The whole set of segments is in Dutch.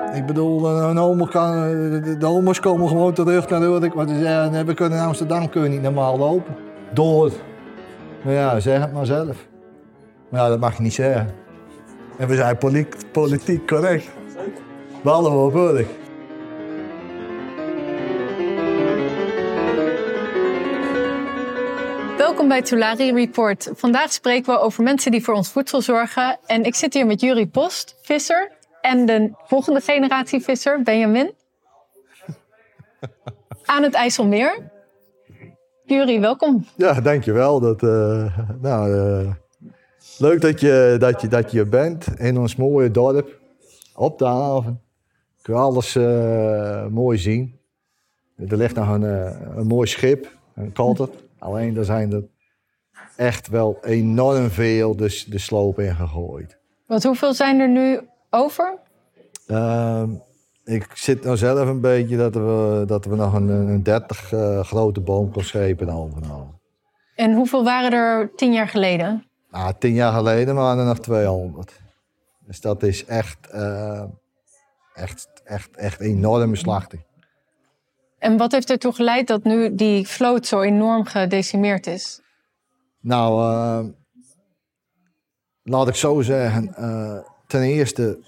Ik bedoel, de homo's komen gewoon terug naar Urk. Want ze zeggen, we kunnen in Amsterdam niet normaal lopen. Door. Nou ja, zeg het maar zelf. Maar ja, dat mag je niet zeggen. En we zijn politiek correct. Behalve op Urk. Welkom bij Tulari Report. Vandaag spreken we over mensen die voor ons voedsel zorgen. En ik zit hier met Juri Post, visser. En de volgende generatie visser, Benjamin. Aan het IJsselmeer. Juri, welkom. Ja, dankjewel. Leuk dat je er bent in ons mooie dorp. Op de haven. Kun je alles mooi zien. Er ligt nog een mooi schip, een kalter. Alleen daar zijn er echt wel enorm veel de sloop in gegooid. Want hoeveel zijn er nu over? Ik zit nou zelf een beetje dat we nog een 30 grote boomkorschepen overgenomen. En hoeveel waren er 10 jaar geleden? 10 jaar geleden waren er nog 200. Dus dat is echt enorme slachting. En wat heeft ertoe geleid dat nu die vloot zo enorm gedecimeerd is? Nou, laat ik zo zeggen. Ten eerste,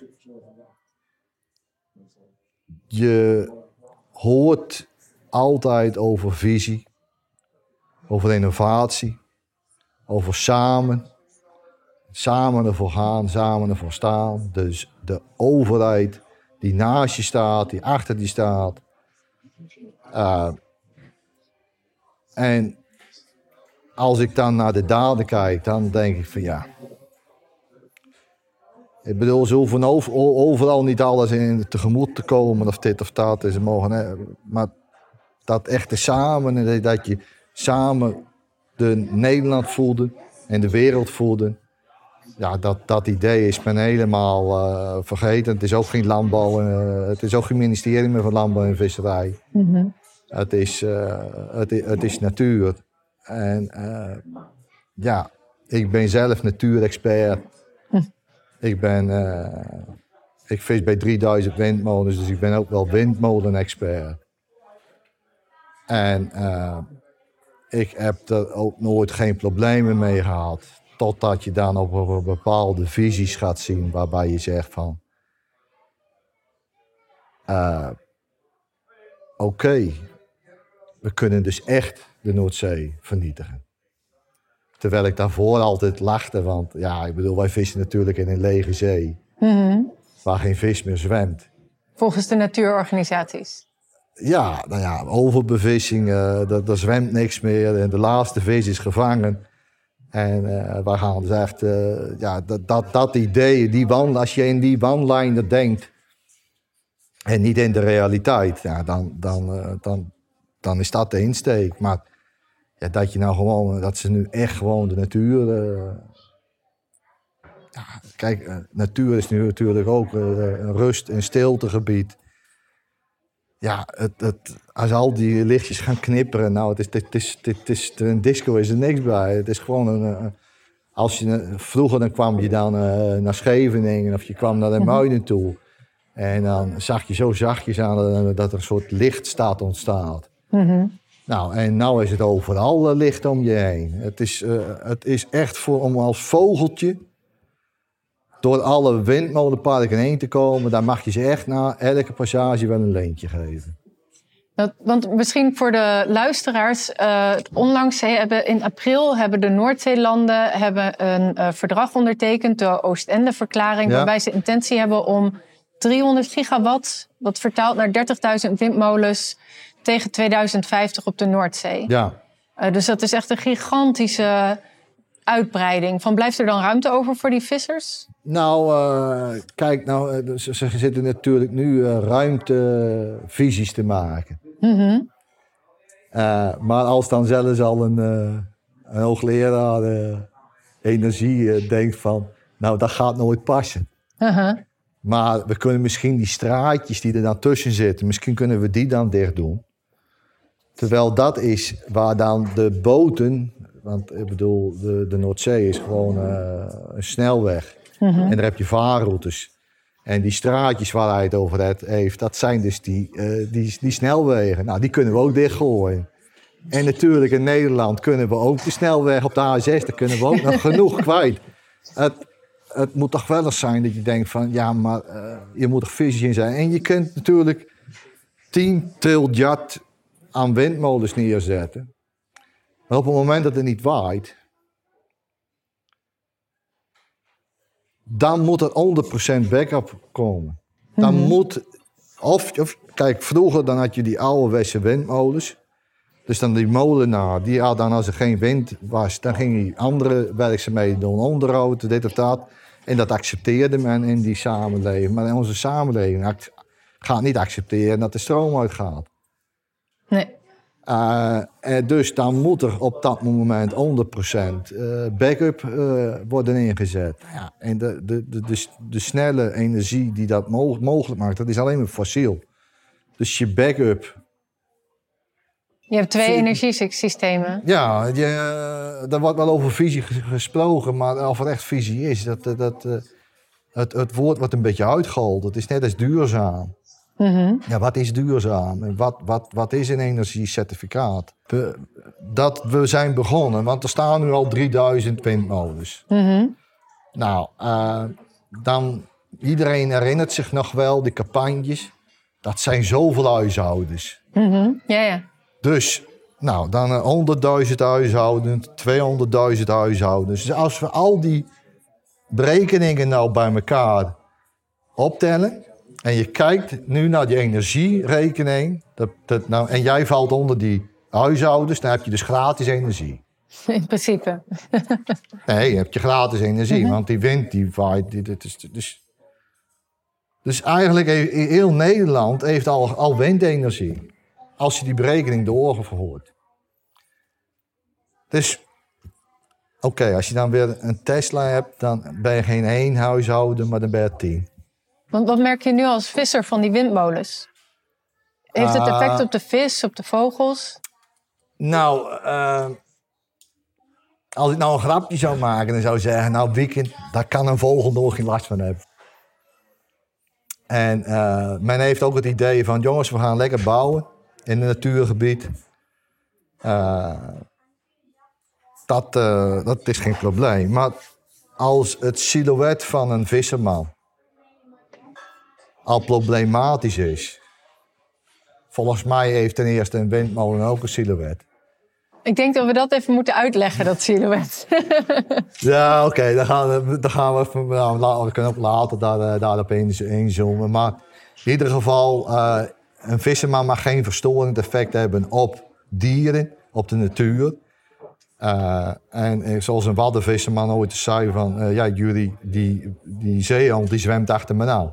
je hoort altijd over visie, over innovatie, over samen ervoor gaan, samen ervoor staan. Dus de overheid die naast je staat, die achter die staat. En als ik dan naar de daden kijk, dan denk ik van ja. Ik bedoel, ze hoeven overal niet alles in tegemoet te komen of dit of dat. Ze mogen, maar dat echte samen, dat je samen de Nederland voelde en de wereld voelde. Ja, dat idee is men helemaal vergeten. Het is ook geen landbouw, het is ook geen ministerie meer van Landbouw en Visserij. Mm-hmm. Het is natuur. En ik ben zelf natuurexpert. Ik vis bij 3000 windmolens, dus ik ben ook wel windmolenexpert. En ik heb er ook nooit geen problemen mee gehad. Totdat je dan op bepaalde visies gaat zien waarbij je zegt van... Oké, we kunnen dus echt de Noordzee vernietigen. Terwijl ik daarvoor altijd lachte, want ja, ik bedoel, wij vissen natuurlijk in een lege zee. Mm-hmm. Waar geen vis meer zwemt. Volgens de natuurorganisaties? Ja, nou ja, overbevissing, er zwemt niks meer en de laatste vis is gevangen. En wij gaan dus echt, dat idee, als je in die one-liner denkt en niet in de realiteit, ja, dan is dat de insteek. Maar ja, dat ze nu echt gewoon de natuur... kijk, natuur is nu natuurlijk ook een rust- en stiltegebied. Ja, als al die lichtjes gaan knipperen, nou, een disco is er niks bij. Het is gewoon vroeger dan kwam je dan naar Scheveningen of je kwam naar de Muiden toe. En dan zag je zo zachtjes aan dat er een soort lichtstaat ontstaat. Mm-hmm. Nou, en nou is het overal licht om je heen. Het is echt om als vogeltje door alle windmolenparken heen te komen. Daar mag je ze echt na elke passage wel een leentje geven. Want misschien voor de luisteraars, onlangs in april hebben de Noordzeelanden een verdrag ondertekend, de Oostende-verklaring, waarbij ze intentie hebben om 300 gigawatt, wat vertaalt naar 30.000 windmolens, tegen 2050 op de Noordzee. Ja. Dus dat is echt een gigantische uitbreiding. Blijft er dan ruimte over voor die vissers? Nou, kijk, ze zitten natuurlijk nu ruimtevisies te maken. Mm-hmm. Maar als dan zelfs al een hoogleraar energie denkt van... nou, dat gaat nooit passen. Uh-huh. Maar we kunnen misschien die straatjes die er dan tussen zitten... misschien kunnen we die dan dicht doen. Terwijl dat is waar dan de boten... want ik bedoel, de Noordzee is gewoon een snelweg. Mm-hmm. En daar heb je vaarroutes. En die straatjes waar hij het over heeft, dat zijn dus die snelwegen. Nou, die kunnen we ook dichtgooien. En natuurlijk in Nederland kunnen we ook de snelweg op de A6, daar kunnen we ook nog genoeg kwijt. Het moet toch wel eens zijn dat je denkt van, ja, maar je moet er visie in zijn. En je kunt natuurlijk 10 triljard aan windmolens neerzetten. Maar op het moment dat het niet waait, dan moet er 100% backup komen. Dan moet, kijk, vroeger dan had je die ouderwetse windmolens. Dus dan die molenaar, die had dan als er geen wind was, dan ging hij andere werkzaamheden doen, onderhoud, dit of dat. En dat accepteerde men in die samenleving. Maar in onze samenleving gaat niet accepteren dat de stroom uitgaat. Nee. Dus dan moet er op dat moment 100% backup worden ingezet. Ja, en de snelle energie die dat mogelijk maakt, dat is alleen maar fossiel. Dus je backup. Je hebt 2 energiesystemen. Ja, er wordt wel over visie gesproken, maar of er echt visie is, het woord wordt een beetje uitgehold. Het is net als duurzaam. Ja, wat is duurzaam en wat is een energiecertificaat? We zijn begonnen, want er staan nu al 3000 windmolens. Nou, dan iedereen herinnert zich nog wel, de campagnes. Dat zijn zoveel huishoudens. Ja. Dus, nou, dan 100.000 huishoudens, 200.000 huishoudens. Dus als we al die berekeningen nou bij elkaar optellen en je kijkt nu naar die energierekening, en jij valt onder die huishoudens, dan heb je dus gratis energie. In principe. Nee, je hebt je gratis energie, want die wind die waait. Dus eigenlijk heel Nederland heeft al windenergie. Als je die berekening doorgevoerd. Dus, oké, als je dan weer een Tesla hebt, dan ben je geen 1 huishouden, maar dan ben je 10. Want wat merk je nu als visser van die windmolens? Heeft het effect op de vis, op de vogels? Nou, als ik nou een grapje zou maken, dan zou ik zeggen, nou weekend, daar kan een vogel nog geen last van hebben. En men heeft ook het idee van, jongens, we gaan lekker bouwen in een natuurgebied. Dat is geen probleem. Maar als het silhouet van een visserman al problematisch is. Volgens mij heeft ten eerste een windmolen ook een silhouet. Ik denk dat we dat even moeten uitleggen, dat silhouet. Ja, oké, dan gaan we even, we kunnen ook later daarop inzoomen. Maar in ieder geval, een visserman mag geen verstorend effect hebben op dieren, op de natuur. En zoals een waddenvisserman ooit zei van, ja, jullie, die zeehond die zwemt achter me nou.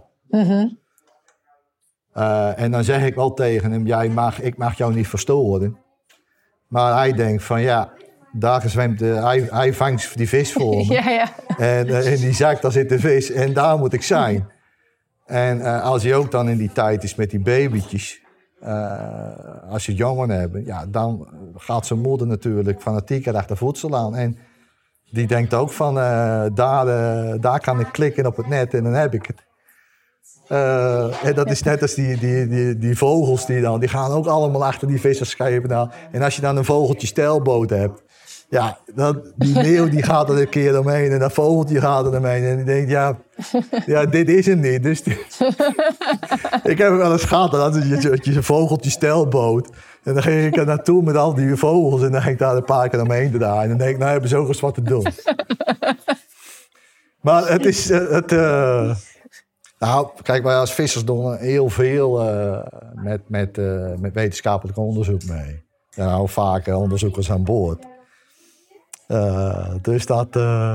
En dan zeg ik wel tegen hem, ik mag jou niet verstoren. Maar hij denkt van, ja, daar zwemt, hij vangt die vis voor me. Ja. En in die zak, daar zit de vis en daar moet ik zijn. En als hij ook dan in die tijd is met die babytjes, als je jongen hebben, ja, dan gaat zijn moeder natuurlijk fanatieker achter voedsel aan. En die denkt ook van, daar kan ik klikken op het net en dan heb ik het. En dat is net als die vogels die gaan ook allemaal achter die visserschepen aan. En als je dan een vogeltje stijlboot hebt, ja, die meeuw die gaat er een keer omheen en dat vogeltje gaat er omheen. En die denkt, ja, dit is hem niet. Dus ik heb wel eens gehad, dat je een vogeltje stijlboot. En dan ging ik er naartoe met al die vogels en dan ging ik daar een paar keer omheen draaien. En dan denk ik, nou hebben ze ook eens wat te doen. Maar het is... Nou, kijk, wij als vissers doen heel veel met wetenschappelijk onderzoek mee. Er zijn ook vaak onderzoekers aan boord. Dus dat...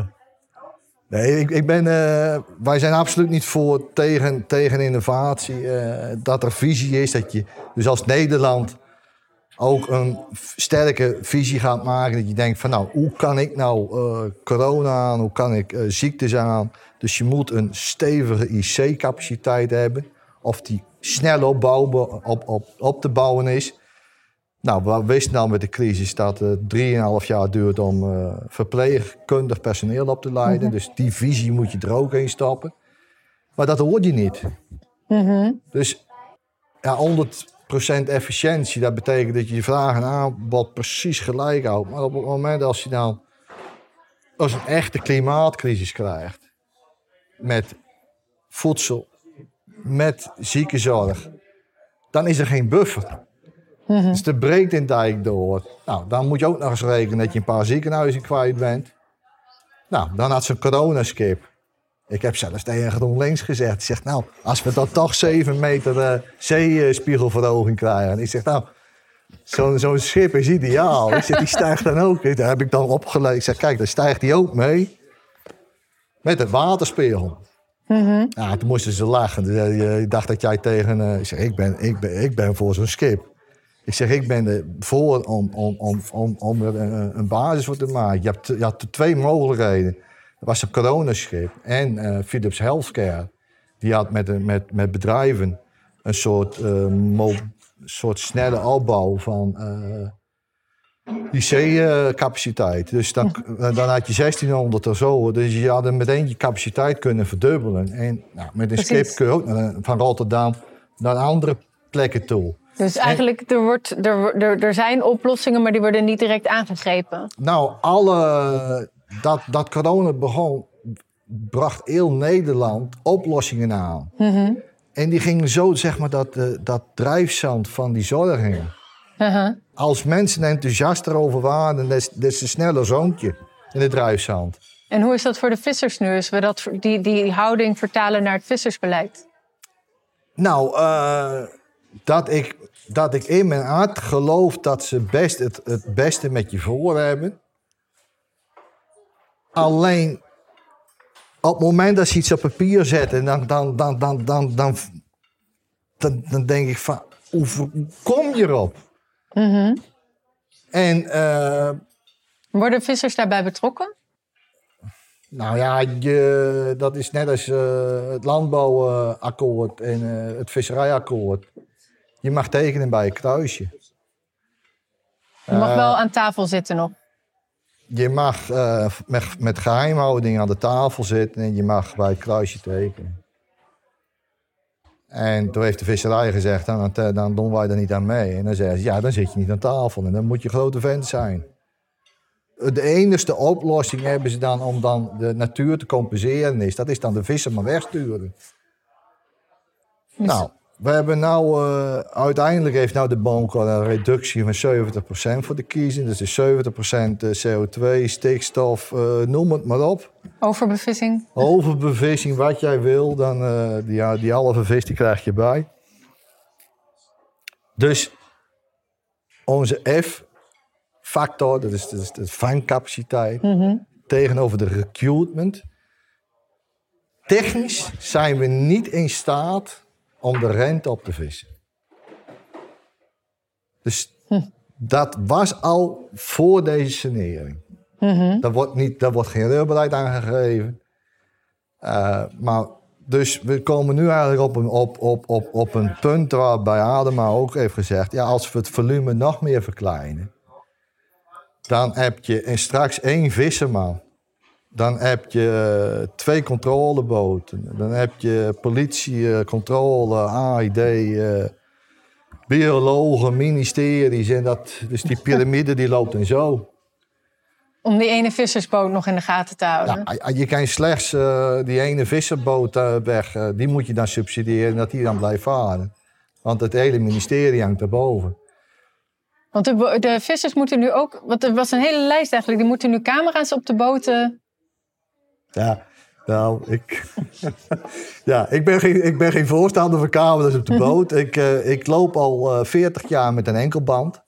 Nee, wij zijn absoluut niet voor tegen innovatie. Dat er visie is, dat je dus als Nederland ook een sterke visie gaat maken. Dat je denkt van, nou, hoe kan ik nou corona aan, hoe kan ik ziektes aan... Dus je moet een stevige IC-capaciteit hebben. Of die snel op te bouwen is. Nou, we wisten al met de crisis dat het 3,5 jaar duurt om verpleegkundig personeel op te leiden. Dus die visie moet je er ook in stappen. Maar dat hoort je niet. Dus ja, 100% efficiëntie, dat betekent dat je je vraag en aanbod precies gelijk houdt. Maar op het moment als je dan als een echte klimaatcrisis krijgt, met voedsel, met ziekenzorg, dan is er geen buffer. Dus er breekt een dijk door. Nou, dan moet je ook nog eens rekenen dat je een paar ziekenhuizen kwijt bent. Nou, dan had ze een coronaskip. Ik heb zelfs tegen GroenLinks gezegd. Ik zeg, nou, als we dan toch 7 meter zeespiegelverhoging krijgen. Ik zeg, nou, zo'n schip is ideaal. Ik zeg, die stijgt dan ook. Daar heb ik dan opgeleid. Ik zeg, kijk, dan stijgt die ook mee. Met het waterspiegel. Ja, toen moesten ze lachen. Je dacht dat jij tegen... ik zeg, ik ben voor zo'n schip. Ik zeg, ik ben er voor om er een basis voor te maken. Je had 2 mogelijkheden. Dat was een coronaschip en Philips Healthcare. Die had met bedrijven een soort snelle opbouw van IC-capaciteit. Dus dan had je 1600 of zo. Dus je had meteen je capaciteit kunnen verdubbelen. En nou, met een schip kun je ook van Rotterdam naar andere plekken toe. Dus eigenlijk, er zijn oplossingen, maar die worden niet direct aangegrepen. Nou, dat corona begon, bracht heel Nederland oplossingen aan. En die gingen zo, zeg maar, dat drijfzand van die zorgingen. Als mensen enthousiast erover waren, dan is een sneller zoontje in het drijfzand. En hoe is dat voor de vissers nu, als we die houding vertalen naar het vissersbeleid? Nou, dat ik in mijn hart geloof dat ze best het beste met je voor hebben. Alleen op het moment dat ze iets op papier zetten, dan denk ik van, hoe kom je erop? En worden vissers daarbij betrokken? Nou ja, dat is net als het landbouwakkoord en het visserijakkoord. Je mag tekenen bij een kruisje. Je mag wel aan tafel zitten nog. Je mag met geheimhouding aan de tafel zitten en je mag bij het kruisje tekenen. En toen heeft de visserij gezegd, dan doen wij er niet aan mee. En dan zeggen ze, ja, dan zit je niet aan tafel en dan moet je grote vent zijn. De enige oplossing hebben ze dan om dan de natuur te compenseren dat is dan de visser maar wegsturen. Dus... Nou, we hebben uiteindelijk heeft de boomkorn een reductie van 70% voor de kiezen. Dus is 70% CO2, stikstof, noem het maar op. Overbevissing? Overbevissing, wat jij wil, dan die halve vis die krijg je bij. Dus onze F-factor, dat is de vangcapaciteit, tegenover de recruitment. Technisch zijn we niet in staat om de rente op te vissen. Dus dat was al voor deze sanering. Daar wordt geen reurbeleid aangegeven. Maar dus we komen nu eigenlijk op een punt waarbij Adema ook heeft gezegd, ja, als we het volume nog meer verkleinen, dan heb je straks 1 visserman. Dan heb je 2 controleboten. Dan heb je politie, controle, AID, biologen, ministeries. En dus die piramide die loopt en zo. Om die ene vissersboot nog in de gaten te houden? Ja, je kan slechts die ene visserboot weg. Die moet je dan subsidiëren, dat die dan blijft varen. Want het hele ministerie hangt erboven. Want de vissers moeten nu ook... Want er was een hele lijst eigenlijk. Die moeten nu camera's op de boten... Ja, nou, ik ben geen voorstander van camera's op de boot. Ik loop al 40 jaar met een enkelband.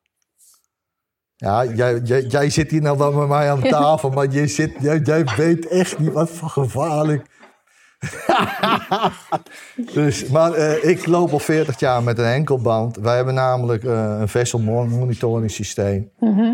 Ja, jij zit hier nou wel met mij aan tafel, maar jij weet echt niet wat voor gevaarlijk. Maar ik loop al 40 jaar met een enkelband. Wij hebben namelijk een vessel monitoring systeem.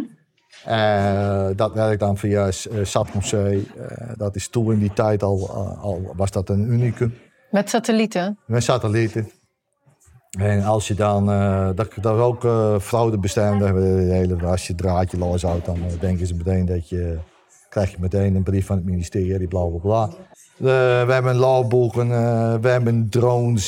Dat werkt dan via Satcomzee. Dat is toen in die tijd al was dat een unicum. Met satellieten? Met satellieten. En als je dan, dat is ook fraudebestendig. Als je het draadje loshoudt, dan denken ze meteen krijg je meteen een brief van het ministerie, bla bla bla. We hebben logboeken, we hebben drones.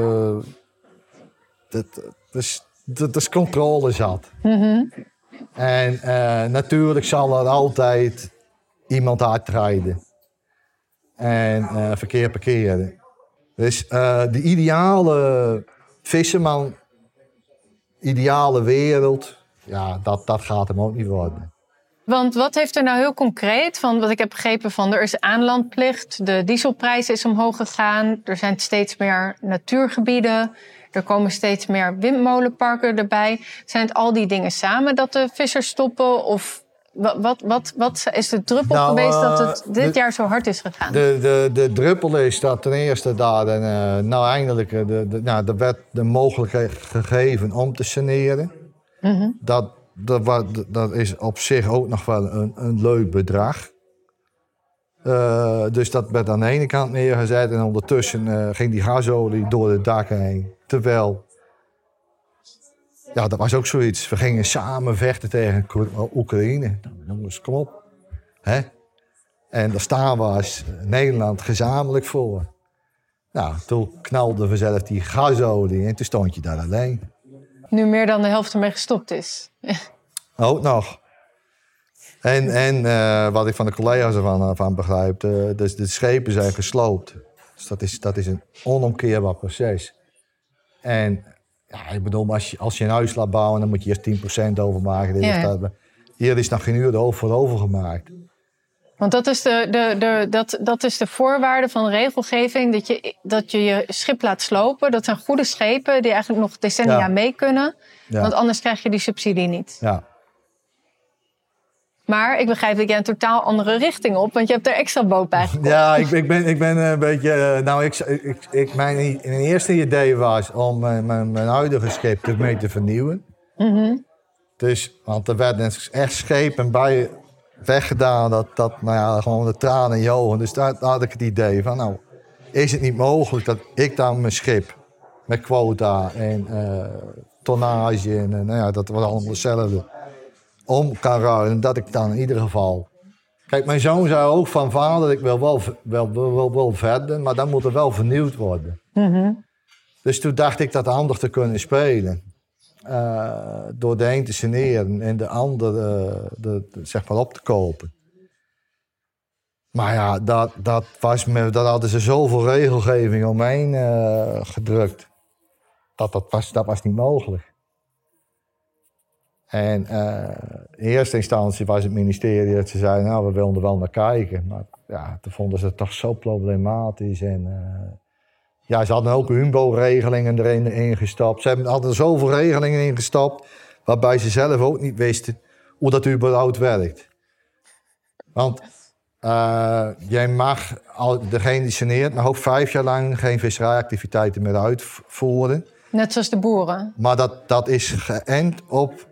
Dat is controle zat. En natuurlijk zal er altijd iemand hard rijden. En verkeer parkeren. Dus de ideale visserman, ideale wereld, ja, dat gaat hem ook niet worden. Want wat heeft er nou heel concreet, van wat ik heb begrepen van er is aanlandplicht, de dieselprijs is omhoog gegaan, er zijn steeds meer natuurgebieden, er komen steeds meer windmolenparken erbij. Zijn het al die dingen samen dat de vissers stoppen? Of wat is de druppel geweest dat het dit jaar zo hard is gegaan? De druppel is dat ten eerste daar eindelijk er werd de mogelijkheid gegeven om te saneren. Mm-hmm. Dat is op zich ook nog wel een leuk bedrag. Dus dat werd aan de ene kant neergezet en ondertussen ging die gasolie door de daken heen. Terwijl, ja, dat was ook zoiets. We gingen samen vechten tegen Oekraïne. Jongens, kom op. Hè? En daar staan we als Nederland gezamenlijk voor. Nou, toen knalden we zelf die gasolie en toen stond je daar alleen. Nu meer dan de helft ermee gestopt is. Ook nog. En wat ik van de collega's ervan begrijp, de schepen zijn gesloopt. Dus dat is een onomkeerbaar proces. En ja, ik bedoel, als je een huis laat bouwen, dan moet je eerst 10% overmaken. Ja. Hier is nog geen uur voor overgemaakt. Want dat is de voorwaarde van regelgeving, dat je schip laat slopen. Dat zijn goede schepen die eigenlijk nog decennia mee kunnen. Ja. Want anders krijg je die subsidie niet. Ja. Maar ik begrijp dat jij een totaal andere richting op, want je hebt er extra boot bij gekocht. Ja, ik ben een beetje... mijn eerste idee was om mijn huidige schip ermee te vernieuwen. Mm-hmm. Dus, want er werden echt schepen bij weggedaan, gewoon de tranen in je ogen. Dus daar had ik het idee van, is het niet mogelijk dat ik dan mijn schip met quota en tonnage en dat was allemaal hetzelfde, om kan ruilen, dat ik dan in ieder geval... Kijk, mijn zoon zei ook van vader, ik wil wel verder, maar dan moet er wel vernieuwd worden. Mm-hmm. Dus toen dacht ik dat handig te kunnen spelen. Door de een te saneren en de ander zeg maar op te kopen. Maar ja, dat hadden ze zoveel regelgeving omheen gedrukt. Dat was niet mogelijk. En in eerste instantie was het ministerie dat ze zeiden, we willen er wel naar kijken. Maar ja, toen vonden ze het toch zo problematisch. En ze hadden ook UNBO-regelingen erin ingestapt. Ze hadden er zoveel regelingen ingestapt, waarbij ze zelf ook niet wisten hoe dat überhaupt werkt. Want jij mag, degene die saneert, mag ook 5 jaar lang geen visserijactiviteiten meer uitvoeren. Net zoals de boeren. Maar dat is geënt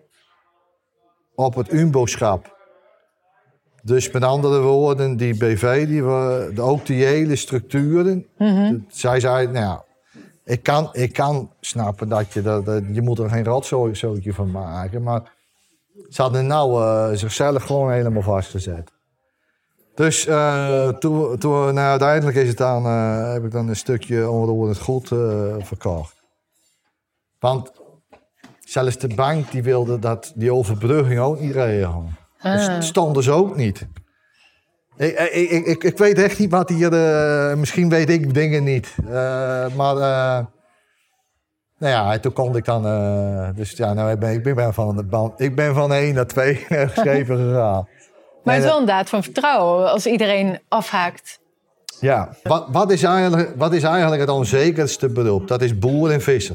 op het UNBO-schap. Dus met andere woorden, die BV, ook die hele structuren. Mm-hmm. Zij zei, ik kan snappen dat je moet er geen rotzootje van maken. Maar ze hadden zichzelf gewoon helemaal vastgezet. Dus toen uiteindelijk is het dan, heb ik dan een stukje onroerend goed verkocht. Want zelfs de bank die wilde die overbrugging ook niet regelen. Dus stonden ze ook niet. Ik weet echt niet wat hier... misschien weet ik dingen niet. Toen kon ik dan... ik ben van 1 naar 2 schepen gegaan. Maar het is wel een daad van vertrouwen als iedereen afhaakt. Ja, wat is eigenlijk het onzekerste beroep? Dat is boer en visser.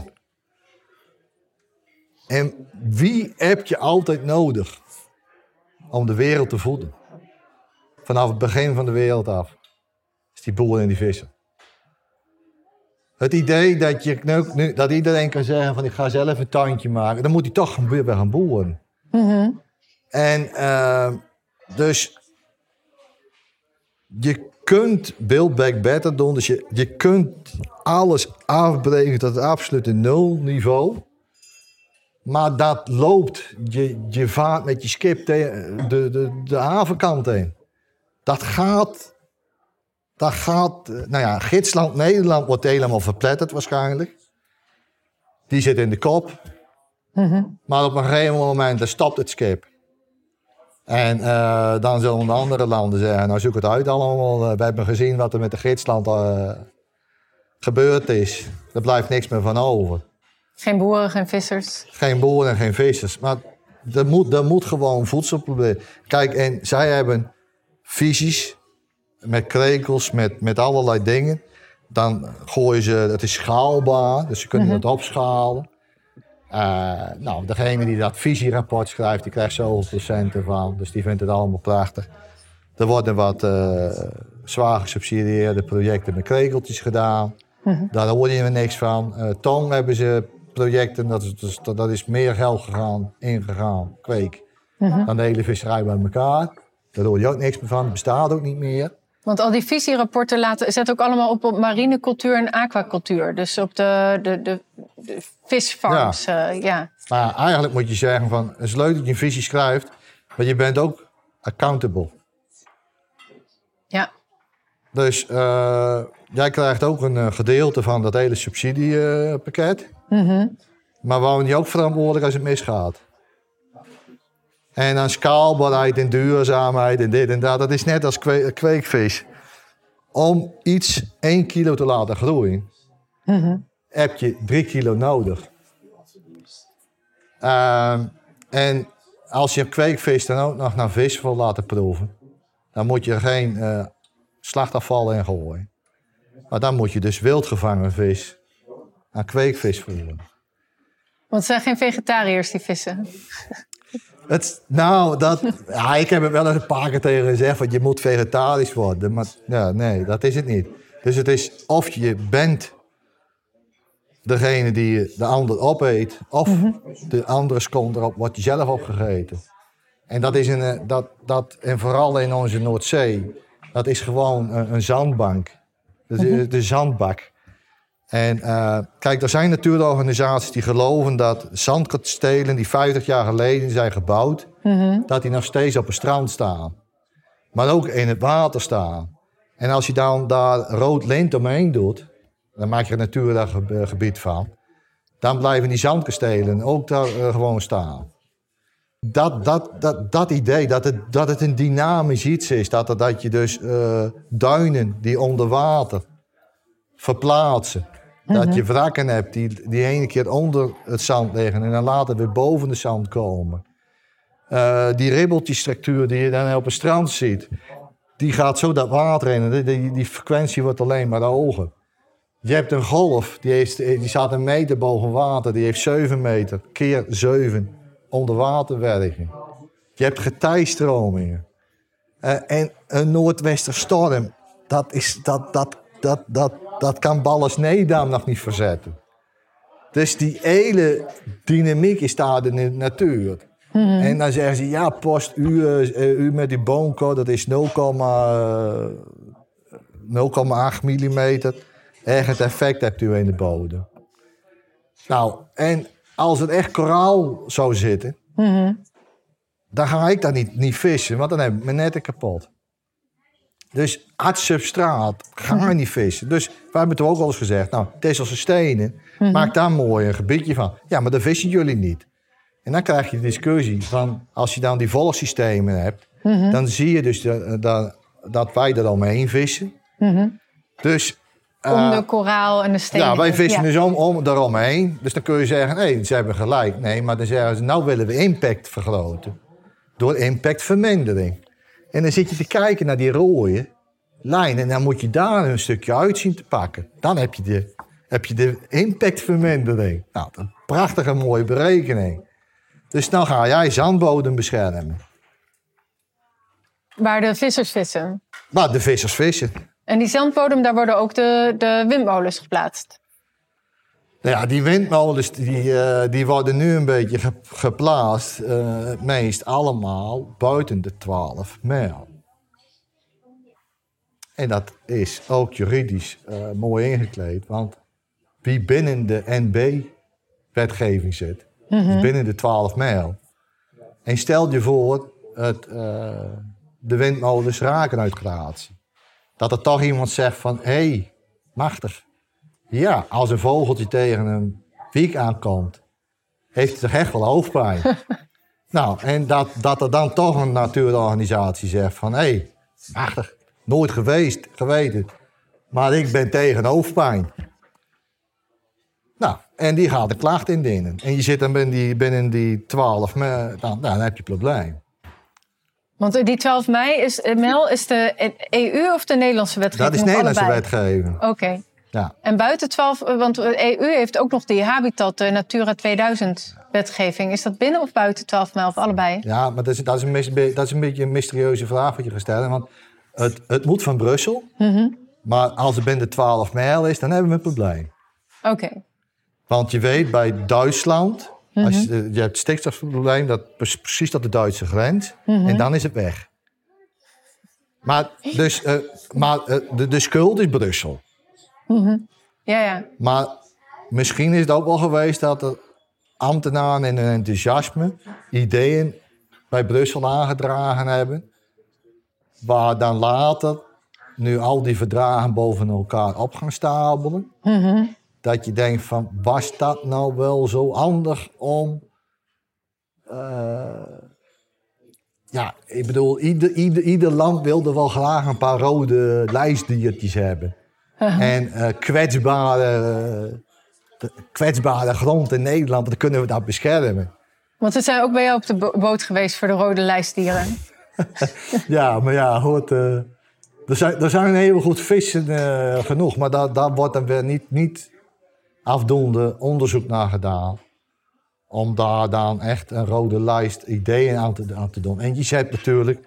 En wie heb je altijd nodig om de wereld te voeden? Vanaf het begin van de wereld af. Is die boer en die visser. Het idee dat iedereen kan zeggen van ik ga zelf een tuintje maken. Dan moet hij toch weer gaan boeren. Mm-hmm. En dus je kunt Build Back Better doen. Dus je kunt alles afbreken tot het absolute nulniveau. Maar dat loopt. Je vaart met je schip de havenkant heen. Dat gaat Dat gaat... Gidsland, Nederland wordt helemaal verpletterd waarschijnlijk. Die zit in de kop. Maar op een gegeven moment dan stopt het schip. En dan zullen de andere landen zeggen, nou zoek het uit allemaal. We hebben gezien wat er met de gidsland gebeurd is. Er blijft niks meer van over. Geen boeren, geen vissers. Geen boeren en geen vissers. Maar er moet gewoon voedselprobleem. Kijk, en zij hebben visies met krekels, met allerlei dingen. Dan gooien ze, het is schaalbaar, dus ze kunnen het opschalen. Degene die dat visierapport schrijft, die krijgt zoveel procent ervan. Dus die vindt het allemaal prachtig. Er worden wat zwaar gesubsidieerde projecten met krekeltjes gedaan. Daar hoor je er niks van. Tong hebben ze projecten, dat is meer geld ingegaan, kweek, dan de hele visserij bij elkaar. Daar hoor je ook niks meer van, het bestaat ook niet meer. Want al die visierapporten zetten ook allemaal op marinecultuur en aquacultuur. Dus op de visfarms. Ja. Maar eigenlijk moet je zeggen van, het is leuk dat je een visie schrijft, maar je bent ook accountable. Ja. Dus jij krijgt ook een gedeelte van dat hele subsidiepakket. Maar waarom niet ook verantwoordelijk als het misgaat? En dan schaalbaarheid en duurzaamheid en dit en dat. Dat is net als kweekvis. Om iets 1 kilo te laten groeien, heb je 3 kilo nodig. En als je kweekvis dan ook nog naar vis wil laten proeven, dan moet je er geen slachtafval in gooien. Maar dan moet je dus wildgevangen vis aan kweekvis voeren. Want het zijn geen vegetariërs die vissen. Ik heb het wel eens een paar keer tegen gezegd, want je moet vegetarisch worden. Maar nee, dat is het niet. Dus het is of je bent degene die de ander opeet, of de andere komt erop, wordt je zelf opgegeten. En dat is en vooral in onze Noordzee, dat is gewoon een zandbank. De zandbak. En kijk, er zijn natuurorganisaties die geloven dat zandkastelen die 50 jaar geleden zijn gebouwd, dat die nog steeds op het strand staan. Maar ook in het water staan. En als je dan daar rood lint omheen doet, dan maak je een natuurgebied van, dan blijven die zandkastelen ook daar gewoon staan. Dat idee, dat het een dynamisch iets is, dat je dus duinen die onder water verplaatsen. Dat je wrakken hebt die ene keer onder het zand liggen en dan later weer boven de zand komen. Die ribbeltjesstructuur die je dan op het strand ziet, die gaat zo dat water in. Die frequentie wordt alleen maar hoger. Je hebt een golf, die staat 1 meter boven water, die heeft 7 meter keer 7 onderwaterwerking. Je hebt getijstromingen. En een noordwesterstorm, dat kan Balles-Nedam nog niet verzetten. Dus die hele dynamiek is daar in de natuur. En dan zeggen ze, ja, post, u met die boomkorf, dat is 0,8 millimeter. Echt effect hebt u in de bodem. Nou, en als het echt koraal zou zitten, dan ga ik daar niet vissen, want dan heb ik mijn netten kapot. Dus het substraat, ga niet vissen. Dus we hebben het ook al eens gezegd, nou, Texelse stenen, maak daar mooi een gebiedje van. Ja, maar dat vissen jullie niet. En dan krijg je de discussie van, als je dan die volgsystemen hebt, dan zie je dus dat wij er omheen vissen. Dus om de koraal en de stenen. Ja, wij vissen dus daaromheen. Dus dan kun je zeggen, nee, ze hebben gelijk. Nee, maar dan zeggen ze, nou willen we impact vergroten. Door impactvermindering. En dan zit je te kijken naar die rode lijn. En dan moet je daar een stukje uit zien te pakken. Dan heb je de impactvermindering. Nou, dat is een prachtige mooie berekening. Dus dan ga jij zandbodem beschermen. Waar de vissers vissen. Waar de vissers vissen. En die zandbodem, daar worden ook de windmolens geplaatst. Ja, die windmolens die worden nu een beetje geplaatst. Het meest allemaal buiten de 12 mijl. En dat is ook juridisch mooi ingekleed. Want wie binnen de NB-wetgeving zit, is binnen de 12 mijl. En stel je voor, de windmolens raken uit Kroatië. dat er toch iemand zegt van, hé, machtig. Ja, als een vogeltje tegen een wiek aankomt, heeft hij toch echt wel hoofdpijn. Nou, en dat er dan toch een natuurorganisatie zegt van, hé, machtig, nooit geweten. Maar ik ben tegen hoofdpijn. Nou, en die gaat de klacht indienen. En je zit dan binnen die 12 mei, dan heb je een probleem. Want die 12 mei is de EU of de Nederlandse wetgeving? Dat is Nederlandse wetgeving. Oké. Ja. En buiten 12, want de EU heeft ook nog die Habitat, de Natura 2000 wetgeving. Is dat binnen of buiten 12 mei of allebei? Ja, maar dat is een beetje een mysterieuze vraag wat je gaat stellen. Want het moet van Brussel. Mm-hmm. Maar als het binnen de 12 mijl is, dan hebben we een probleem. Oké. Want je weet, bij Duitsland, mm-hmm. Je hebt het stikstofprobleem, dat precies tot de Duitse grens. Mm-hmm. En dan is het weg. Maar de schuld is Brussel. Mm-hmm. Ja. Maar misschien is het ook wel geweest dat er ambtenaren in hun enthousiasme ideeën bij Brussel aangedragen hebben. Waar dan later, nu al die verdragen boven elkaar op gaan stapelen. Mm-hmm. Dat je denkt van, was dat nou wel zo handig om... ja, ik bedoel, ieder land wilde wel graag een paar rode lijstdiertjes hebben. Uh-huh. En kwetsbare grond in Nederland, dan kunnen we dat beschermen. Want ze zijn ook bij jou op de boot geweest voor de rode lijstdieren. Ja, maar ja, hoort... Er zijn heel goed vissen genoeg, maar daar wordt dan weer niet afdoende onderzoek naar gedaan. Om daar dan echt een rode lijst ideeën aan te doen. En je hebt natuurlijk,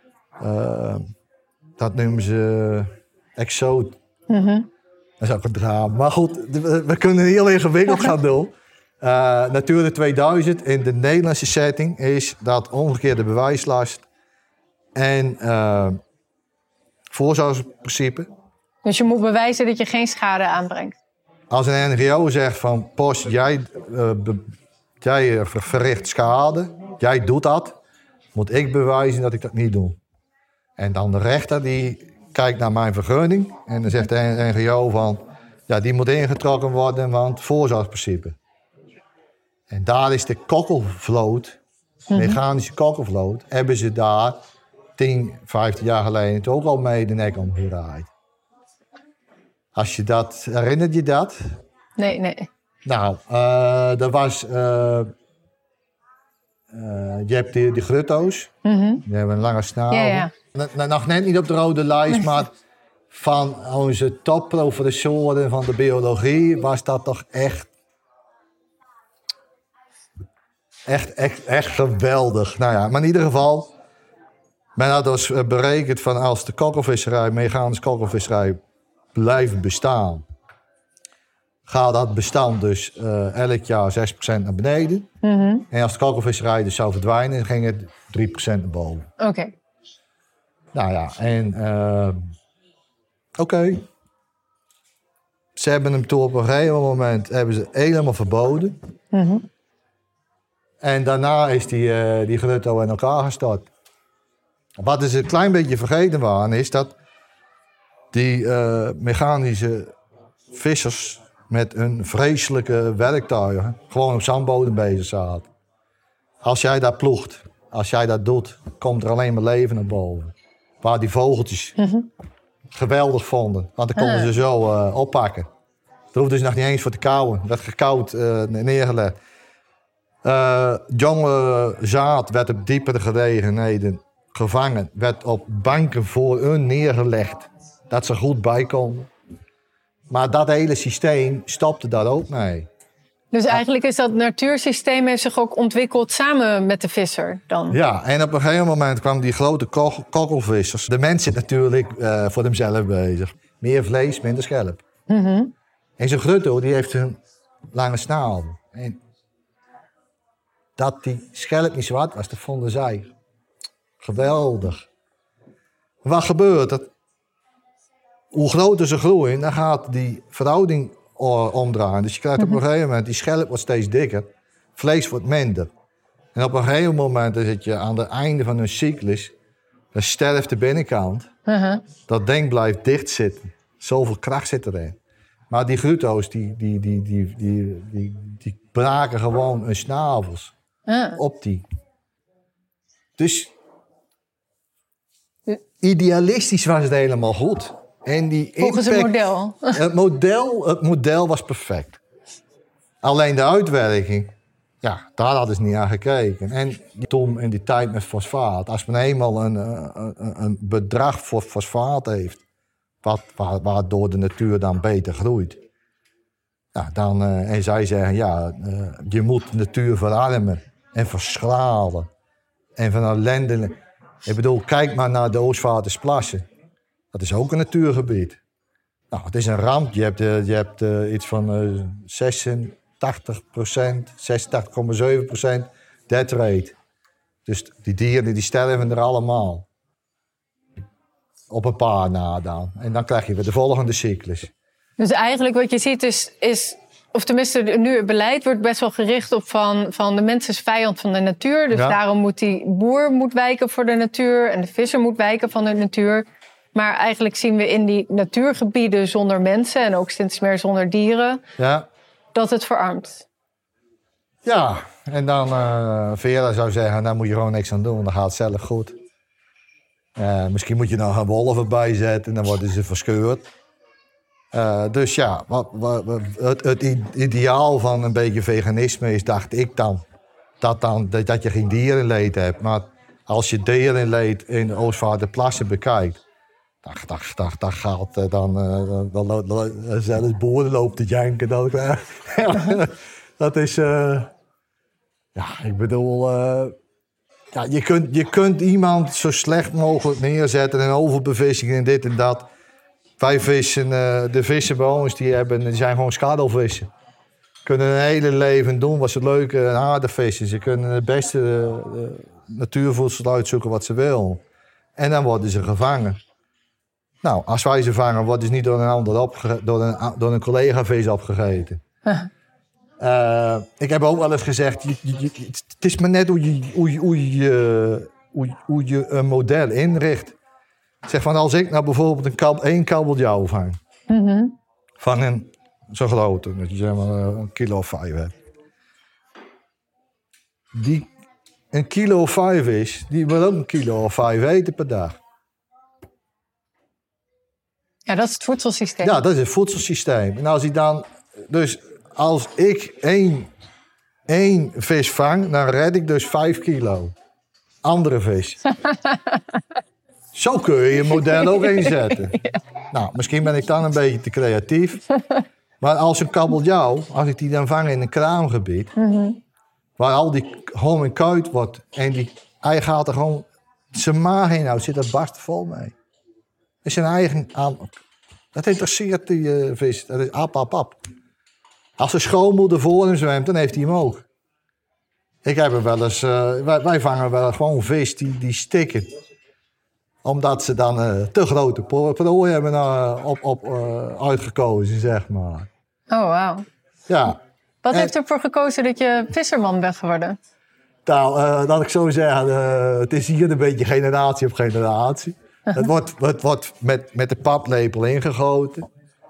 dat noemen ze exoot. Mm-hmm. Dat is ook een drama. Maar goed, we kunnen heel ingewikkeld gaan doen. Natura 2000 in de Nederlandse setting is dat omgekeerde bewijslast en voorzorgsprincipe. Dus je moet bewijzen dat je geen schade aanbrengt. Als een NGO zegt van, Post, jij verricht schade, jij doet dat, moet ik bewijzen dat ik dat niet doe. En dan de rechter die kijkt naar mijn vergunning en dan zegt de NGO van, ja, die moet ingetrokken worden, want voorzorgsprincipe. En daar is de kokkelvloot, mechanische kokkelvloot, hebben ze daar 10, 15 jaar geleden ook al mee de nek omgedraaid. Als je dat, herinnert je dat? Nee. Nou, er was, je hebt die grutto's, die hebben een lange snavel. Ja. Nog net niet op de rode lijst, maar van onze topprofessoren van de biologie was dat toch echt geweldig. Nou ja, maar in ieder geval, men had dus berekend van als de kokkelvisserij, mechanische kokkelvisserij blijft bestaan, gaat dat bestand dus elk jaar 6% naar beneden. Mm-hmm. En als de kokkelvisserij dus zou verdwijnen, ging het 3% naar boven. Oké. Nou ja, en oké. Ze hebben hem toen op een gegeven moment helemaal verboden. Mm-hmm. En daarna is die grutto in elkaar gestort. Wat is een klein beetje vergeten waren, is dat die mechanische vissers met hun vreselijke werktuigen gewoon op zandbodem bezig zaten. Als jij dat ploegt, als jij dat doet, komt er alleen maar leven naar boven. Waar die vogeltjes geweldig vonden, want dan konden ze zo oppakken. Daar hoefden ze nog niet eens voor te kauwen, werd gekauwd neergelegd. Jonge zaad werd op diepere gelegenheden gevangen, werd op banken voor hun neergelegd, dat ze goed bij konden. Maar dat hele systeem stopte daar ook mee. Dus eigenlijk is dat natuursysteem heeft zich ook ontwikkeld samen met de visser dan? Ja, en op een gegeven moment kwamen die grote kokkelvissers. De mens zit natuurlijk voor hemzelf bezig. Meer vlees, minder schelp. Mm-hmm. En zo'n grutto die heeft een lange snavel. En dat die schelp niet zwart was, dat vonden zij geweldig. Wat gebeurt er? Hoe groter ze groeien, dan gaat die verhouding omdraaien. Dus je krijgt op een gegeven moment, die schelp wordt steeds dikker, vlees wordt minder. En op een gegeven moment dan zit je aan het einde van een cyclus, dan sterft de binnenkant. Dat ding blijft dicht zitten. Zoveel kracht zit erin. Maar die grutto's, die braken gewoon hun snavels op die. Dus idealistisch was het helemaal goed. En die volgens het model. Het model was perfect. Alleen de uitwerking, ja, daar hadden ze niet aan gekeken. En toen in die tijd met fosfaat, als men eenmaal een bedrag voor fosfaat heeft, waardoor de natuur dan beter groeit. Ja, en zij zeggen, je moet de natuur verarmen en verschralen. En van ellende. Ik bedoel, kijk maar naar de Oostvaardersplassen. Dat is ook een natuurgebied. Nou, het is een ramp. Je hebt iets van 86%, 86,7% death rate. Dus die dieren die sterven er allemaal. Op een paar na dan. En dan krijg je weer de volgende cyclus. Dus eigenlijk wat je ziet is of tenminste nu het beleid wordt best wel gericht op van de mens is vijand van de natuur. Dus daarom moet die boer wijken voor de natuur en de visser moet wijken van de natuur. Maar eigenlijk zien we in die natuurgebieden zonder mensen en ook steeds meer zonder dieren, dat het verarmt. Ja, en dan Vera zou zeggen, daar moet je gewoon niks aan doen, dan gaat het zelf goed. Misschien moet je nou gaan wolven bijzetten en dan worden ze verscheurd. Dus ja, het ideaal van een beetje veganisme is, dacht ik dan, dat je geen dierenleed hebt. Maar als je dierenleed in de Oostvaarderplassen bekijkt, dan gaat dan zelfs boeren lopen te janken. Dat is, ik bedoel, je kunt iemand zo slecht mogelijk neerzetten en overbevissing en dit en dat. Wij vissen, de vissen bij ons, die zijn gewoon schadelvissen. Kunnen hun hele leven doen wat ze leuk en aardig vissen. Ze kunnen het beste natuurvoedsel uitzoeken wat ze willen. En dan worden ze gevangen. Nou, als wij ze vangen, worden ze niet door een ander door een collega-vis opgegeten. Ik heb ook wel eens gezegd, het is maar net hoe je een model inricht. Zeg van, als ik nou bijvoorbeeld één kabeljauw vang, van een zo grote, dat je zeg maar 1,5 kilo hebt. Die 1,5 kilo is, die wil ook 1,5 kilo eten per dag. Ja, dat is het voedselsysteem. Ja, dat is het voedselsysteem. En als ik één vis vang, dan red ik dus 5 kilo. Andere vis. Zo kun je je model ook inzetten. Nou, misschien ben ik dan een beetje te creatief. Maar als een kabeljauw, als ik die dan vang in een kraamgebied, waar al die gewoon in kuit wordt en hij gaat er gewoon zijn maag in houdt, zit er barst vol mee. Dat is zijn eigen dat interesseert die vis. Dat is ap. Als de schoonmoeder voor hem zwemt, dan heeft hij hem ook. Ik heb er wel eens, wij vangen wel gewoon vis die stikken. Omdat ze dan te grote prooi hebben uitgekozen, zeg maar. Oh, wauw. Ja. Wat heeft ervoor gekozen dat je visserman bent geworden? Nou, laat ik zo zeggen, het is hier een beetje generatie op generatie. Het wordt met de paplepel ingegoten.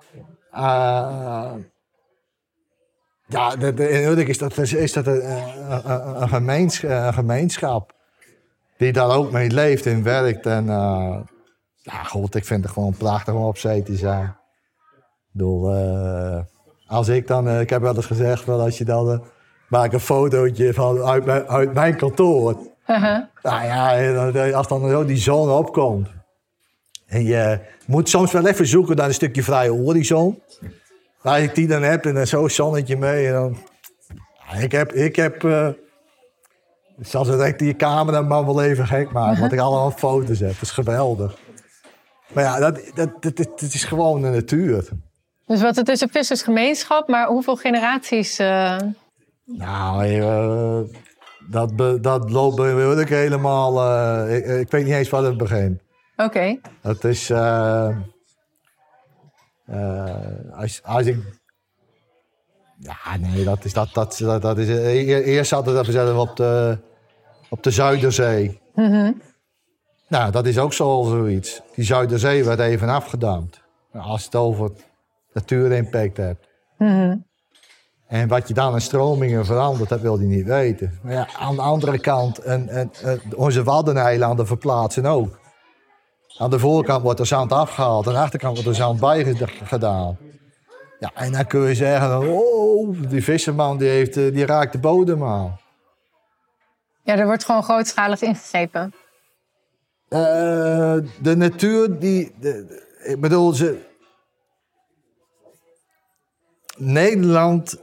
In Urk is dat een gemeenschap. Die daar ook mee leeft en werkt. En ik vind het gewoon prachtig om op zee te zijn. Ik bedoel, als ik dan, ik heb wel eens gezegd, als je dan maak een fotootje van uit mijn kantoor. Nou ja, als dan zo die zon opkomt. En je moet soms wel even zoeken naar een stukje vrije horizon. Als ik die dan heb en dan zo'n zonnetje mee. En dan, ik heb zal ze direct die cameraman wel even gek maken, want ik allemaal foto's heb. Dat is geweldig. Maar ja, dat is gewoon de natuur. Dus het is een vissersgemeenschap, maar hoeveel generaties? Nou, dat loopt bij Urk helemaal. Ik weet niet eens waar het begint. Oké. Het is. Als ik. Ja, nee, dat is. Eerst zaten we zelf op de Zuiderzee. Nou, dat is ook zoiets. Die Zuiderzee werd even afgedamd. Als je het over natuurimpact hebt. En wat je dan in stromingen verandert, dat wil hij niet weten. Maar ja, aan de andere kant, onze Waddeneilanden verplaatsen ook. Aan de voorkant wordt er zand afgehaald, aan de achterkant wordt er zand bij gedaan. Ja, en dan kun je zeggen, oh, die visserman die raakt de bodem aan. Ja, er wordt gewoon grootschalig ingegrepen. De natuur, ik bedoel, Nederland,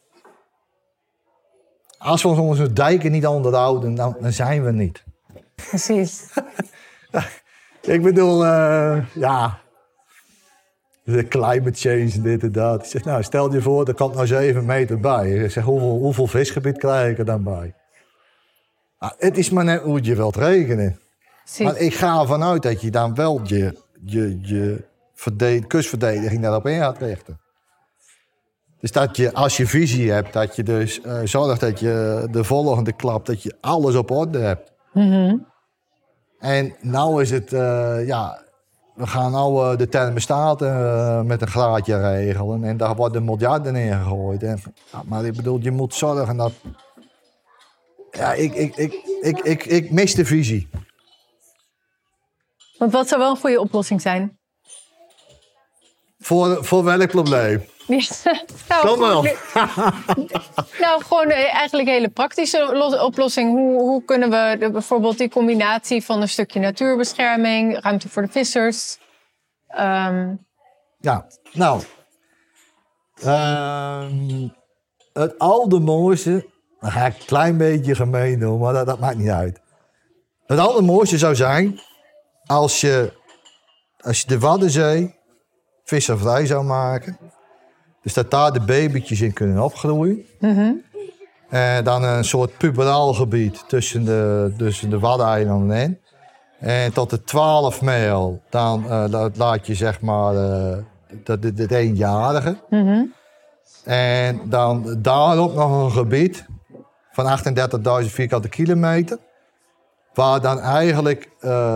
als we onze dijken niet onderhouden, dan zijn we niet. Precies. Ik bedoel, ja, de climate change, dit en dat. Ik zeg, nou, stel je voor, er komt nou 7 meter bij. Ik zeg, hoeveel visgebied krijg ik er dan bij? Nou, het is maar net hoe je wilt rekenen. Precies. Maar ik ga ervan uit dat je dan wel je kustverdediging daarop in gaat richten. Dus dat je, als je visie hebt, dat je dus zorgt dat je de volgende klap, dat je alles op orde hebt. En nou is het, we gaan nou de thermostaten met een graadje regelen. En daar worden miljarden in gegooid. En, maar ik bedoel, je moet zorgen dat... Ja, ik mis de visie. Want wat zou wel een goede oplossing zijn? Voor welk probleem? Ja, Dan wel. Nou, gewoon eigenlijk een hele praktische oplossing. Hoe kunnen we bijvoorbeeld die combinatie van een stukje natuurbescherming, ruimte voor de vissers... Ja, nou... het allermooiste... Dan ga ik een klein beetje gemeen doen, maar dat maakt niet uit. Het allermooiste zou zijn... Als je de Waddenzee visservrij zou maken... Dus dat daar de babytjes in kunnen opgroeien. En dan een soort puberaal gebied tussen de Waddeneilanden in. En tot de 12 mijl, dan laat je zeg maar het eenjarige. En dan daarop nog een gebied van 38.000 vierkante kilometer. Waar dan eigenlijk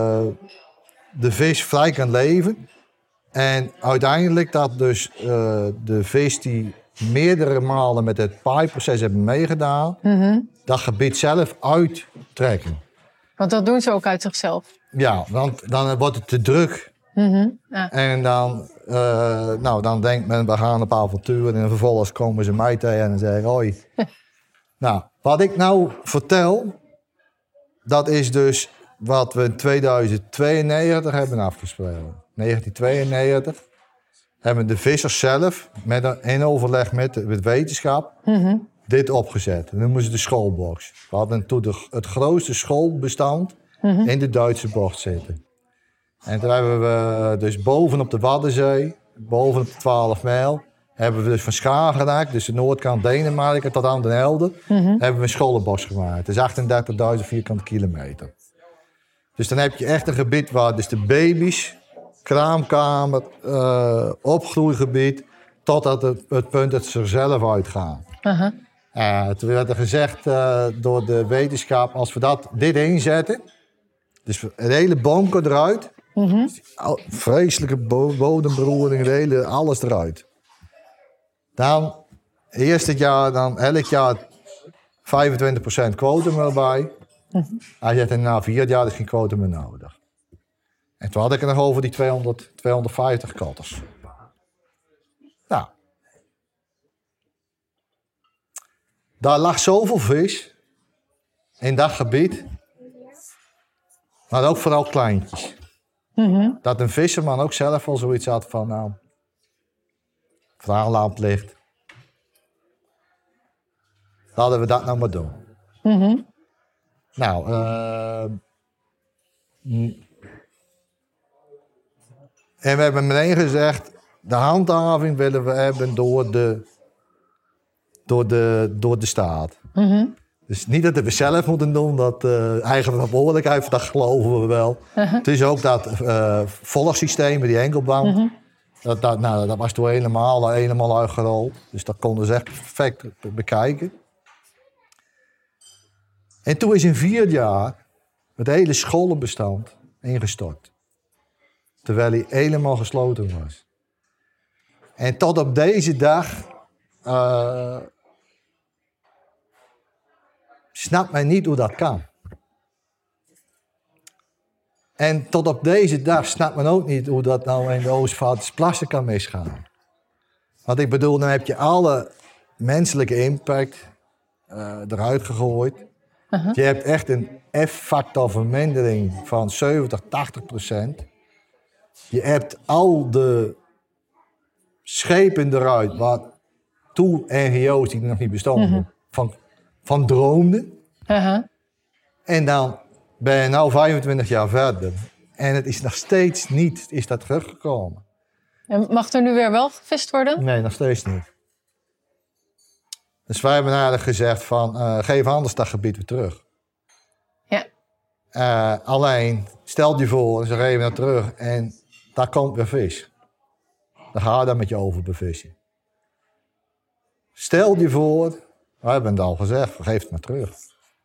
de vis vrij kan leven. En uiteindelijk dat dus de vis die meerdere malen met het paaiproces hebben meegedaan, dat gebied zelf uittrekken. Want dat doen ze ook uit zichzelf. Ja, want dan wordt het te druk. Ja. En dan denkt men, we gaan op avontuur en vervolgens komen ze mij tegen en zeggen, hoi. Nou, wat ik nou vertel, dat is dus wat we in 2092 hebben afgesproken. 1992 hebben de vissers zelf in overleg met de wetenschap dit opgezet. Dat noemen ze de schoolbox. We hadden toen het grootste schoolbestand in de Duitse bocht zitten. En toen hebben we dus bovenop de Waddenzee, bovenop de 12 mijl, hebben we dus van Skagerrak, dus de noordkant Denemarken tot aan Den Helder, hebben we een scholenbox gemaakt. Dat is 38.000 vierkante kilometer. Dus dan heb je echt een gebied waar dus de baby's, kraamkamer, opgroeigebied, totdat het punt dat ze er zelf uitgaan. Toen werd er gezegd door de wetenschap, als we dit inzetten, dus het hele boomke eruit, vreselijke bodemberoering, alles eruit. Dan, eerste jaar, dan elk jaar 25% quotum erbij. Hij zegt, na 4 jaar is geen quotum meer nodig. En toen had ik het nog over die 250 katters. Nou. Daar lag zoveel vis in dat gebied. Maar ook vooral kleintjes. Dat een visserman ook zelf wel zoiets had van, nou, vraaglamp ligt. Laten we dat nou maar doen. Nou, en we hebben meteen gezegd, de handhaving willen we hebben door de staat. Dus niet dat we zelf moeten doen, dat eigen verantwoordelijkheid, dat geloven we wel. Het is ook dat volgsysteem, die enkelband, dat was toen helemaal uitgerold. Dus dat konden ze echt perfect bekijken. En toen is in 4 jaar het hele scholenbestand ingestort. Terwijl hij helemaal gesloten was. En tot op deze dag snapt men niet hoe dat kan. En tot op deze dag snapt men ook niet hoe dat nou in de Oostvaardersplassen kan misgaan. Want ik bedoel, dan heb je alle menselijke impact eruit gegooid. Uh-huh. Je hebt echt een F-factor vermindering van 70-80%. Je hebt al de schepen eruit, waar toen NGO's die nog niet bestonden, van droomden. Uh-huh. En dan ben je nou 25 jaar verder. En het is nog steeds niet is dat teruggekomen. En mag er nu weer wel gevist worden? Nee, nog steeds niet. Dus wij hebben eigenlijk gezegd van, geef anders dat gebied weer terug. Ja. Alleen, stel je voor, ze geven dat terug en daar komt weer vis. Dan ga je dan met je overbevissen. Stel je voor, we hebben het al gezegd, geef het maar terug.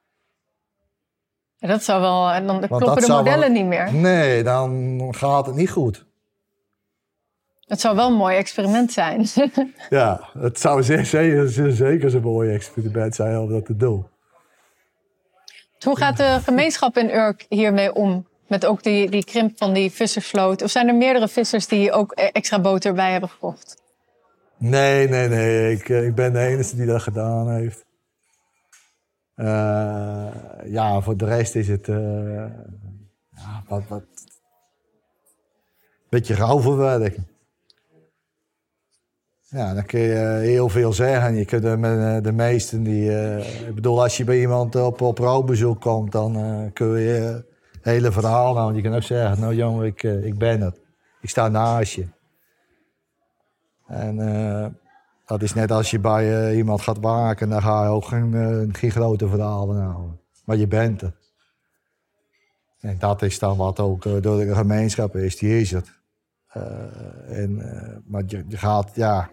Ja, dat zou wel, en dan kloppen de modellen niet meer. Nee, dan gaat het niet goed. Het zou wel een mooi experiment zijn. Ja, het zou zeker zo'n mooi experiment zijn om dat te doen. Hoe gaat de gemeenschap in Urk hiermee om? Met ook die krimp van die vissersvloot? Of zijn er meerdere vissers die ook extra boter bij hebben gekocht? Nee. Ik ben de enige die dat gedaan heeft. Ja, voor de rest is het wat beetje rauw verwerken. Ja, dan kun je heel veel zeggen. Je kunt met de meesten ik bedoel, als je bij iemand op rouwbezoek komt, dan kun je het hele verhaal nou. Je kan ook zeggen, nou jongen, ik ben het. Ik sta naast je. En dat is net als je bij iemand gaat waken, dan ga je ook geen grote verhalen houden. Maar je bent het. En dat is dan wat ook door de gemeenschap is, die is het. Maar je gaat, ja.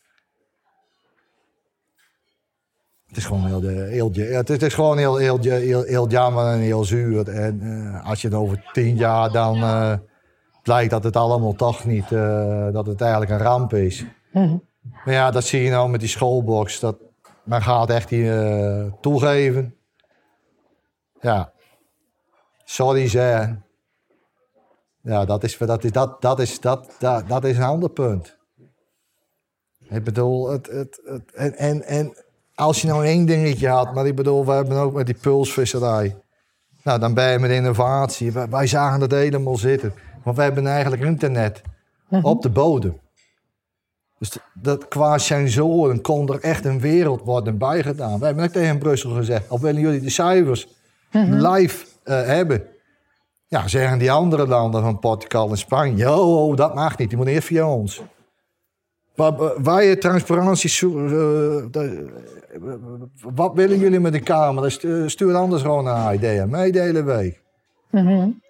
Het is gewoon het is gewoon heel jammer en heel zuur. En als je het over 10 jaar dan blijkt dat het allemaal toch niet, dat het eigenlijk een ramp is. Mm-hmm. Maar ja, dat zie je nou met die schoolbox. Men gaat echt toegeven. Ja, sorry zeggen. Ja, dat is een ander punt. Ik bedoel, en als je nou 1 dingetje had, maar ik bedoel, we hebben ook met die pulsvisserij. Nou, dan ben je met innovatie. Wij zagen dat helemaal zitten. Want we hebben eigenlijk internet op de bodem. Dus qua sensoren kon er echt een wereld worden bijgedaan. We hebben ook tegen Brussel gezegd, of willen jullie de cijfers live hebben? Ja, zeggen die andere landen van Portugal en Spanje, oh, dat mag niet, die moet eerst via ons. Waar je transparantie wat willen jullie met de Kamer? Stuur anders gewoon een idee mee de hele week. Mm-hmm.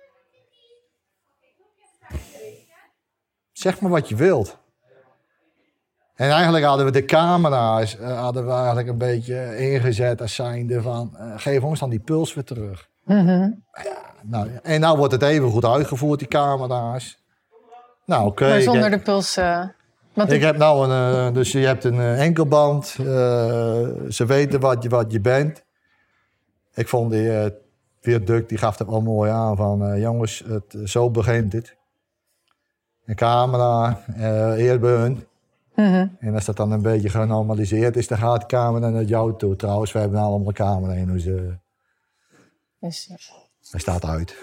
Zeg maar wat je wilt. En eigenlijk hadden we de camera's eigenlijk een beetje ingezet als zijnde van geef ons dan die puls weer terug. Mm-hmm. Ja, en nou wordt het even goed uitgevoerd, die camera's. Nou, oké. Maar zonder de puls. Ik heb nou dus je hebt een enkelband. Ze weten wat je bent. Ik vond die viaduct, die gaf het wel mooi aan van jongens, zo begint het. Een camera, eerst bij hun. Mm-hmm. En als dat dan een beetje genormaliseerd is, dan gaat de camera naar jou toe. Trouwens, we hebben allemaal een camera in. Dus, hij staat uit.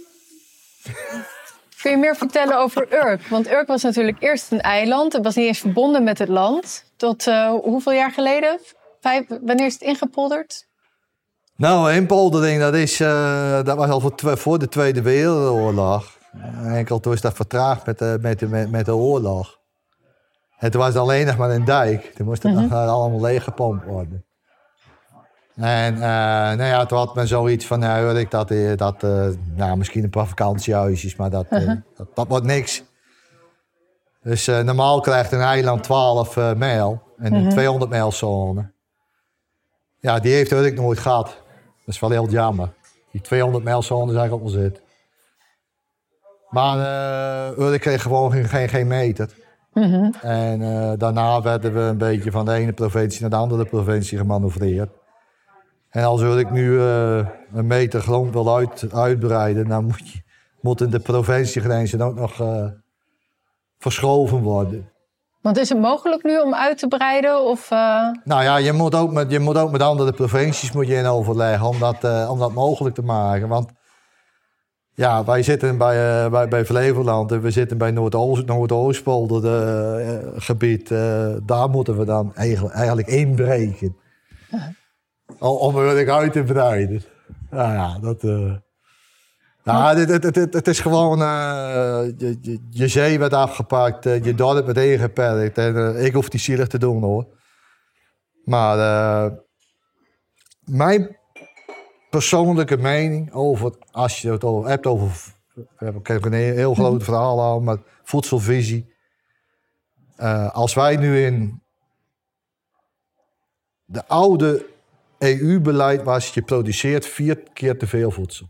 Kun je meer vertellen over Urk? Want Urk was natuurlijk eerst een eiland. Het was niet eens verbonden met het land. Tot hoeveel jaar geleden? Wanneer is het ingepolderd? Nou, inpoldering, dat was al voor de Tweede Wereldoorlog. Enkel toen is dat vertraagd met de oorlog. Het was alleen nog maar een dijk. Toen moest het nog allemaal leeggepompt worden. En toen had men zoiets van, misschien een paar vakantiehuisjes, maar dat wordt niks. Dus normaal krijgt een eiland 12 mijl en een 200 mijl zone. Ja, die heeft Urk nooit gehad. Dat is wel heel jammer. Die 200 mijl zone is eigenlijk al zit. Maar Urk kreeg gewoon geen meter. En daarna werden we een beetje van de ene provincie naar de andere provincie gemanoeuvreerd. En als Urk nu een meter grond wil uitbreiden, dan moeten de provinciegrenzen ook nog verschoven worden. Want is het mogelijk nu om uit te breiden? Of, Nou ja, je moet ook met andere provincies in overleggen om dat mogelijk te maken. Want ja, wij zitten bij Flevoland en we zitten bij Noordoostpolder gebied. Daar moeten we dan eigenlijk inbreken. Om Urk uit te breiden. Nou ja, dat... het is gewoon... je zee werd afgepakt, je dorp werd ingeperkt. En ik hoef die zielig te doen, hoor. Maar mijn persoonlijke mening over... Als je het hebt over... Ik heb een heel groot verhaal aan, maar voedselvisie. Als wij nu in... De oude EU-beleid was, je produceert 4 keer te veel voedsel.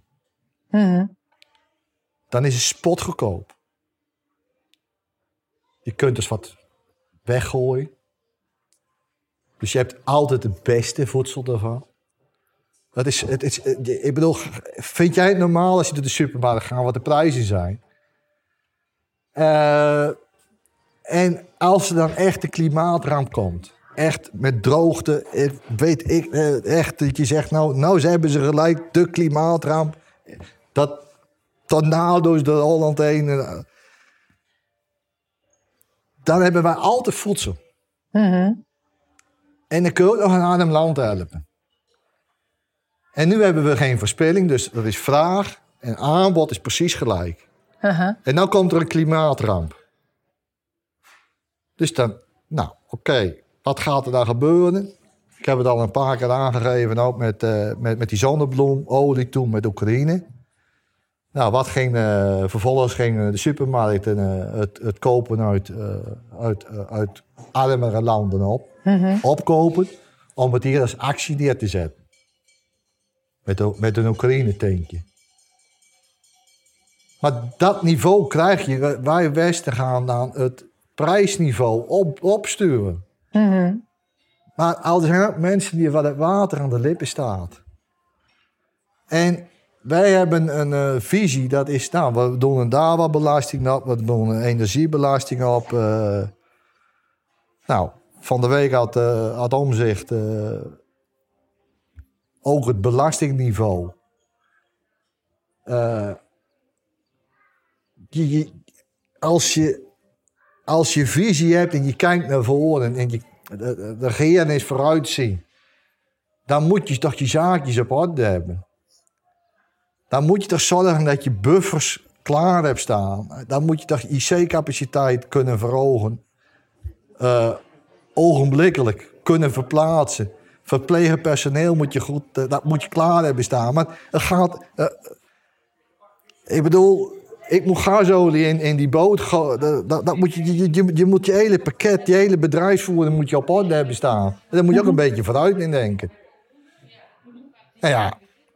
Dan is het spotgoedkoop. Je kunt dus wat weggooien. Dus je hebt altijd het beste voedsel ervan. Ik bedoel, vind jij het normaal als je door de supermarkt gaat wat de prijzen zijn? En als er dan echt de klimaatramp komt, echt met droogte, weet ik echt dat je zegt, nou hebben ze gelijk, de klimaatramp. Dat tornado's door Holland heen. Dan hebben wij altijd voedsel. En dan kun je ook nog een arm land helpen. En nu hebben we geen verspilling, dus dat is vraag en aanbod is precies gelijk. En dan komt er een klimaatramp. Dus dan, oké, wat gaat er dan gebeuren? Ik heb het al een paar keer aangegeven, ook met die zonnebloemolie toen met Oekraïne. Nou, wat ging vervolgens gingen de supermarkten het kopen uit armere landen opkopen, om het hier als actie neer te zetten. Met een Oekraïne-tankje. Maar dat niveau krijg je, wij Westen gaan dan het prijsniveau opsturen. Maar er zijn ook mensen die wat het water aan de lippen staat. En wij hebben een visie, dat is, we doen daar wat belasting op, we doen een energiebelasting op. Van de week had Omtzigt ook het belastingniveau. Als je visie hebt en je kijkt naar voren en de regering is vooruitzien, dan moet je toch je zaakjes op orde hebben. Dan moet je toch zorgen dat je buffers klaar hebt staan. Dan moet je toch IC-capaciteit kunnen verhogen. Ogenblikkelijk kunnen verplaatsen. Verpleegpersoneel moet je goed, dat moet je klaar hebben staan. Maar het gaat... ik bedoel, ik moet gasolie in die boot gooien. Dat moet je moet je hele pakket, je hele bedrijfsvoering moet je op orde hebben staan. En daar moet je ook een beetje vooruit in denken. Nou ja.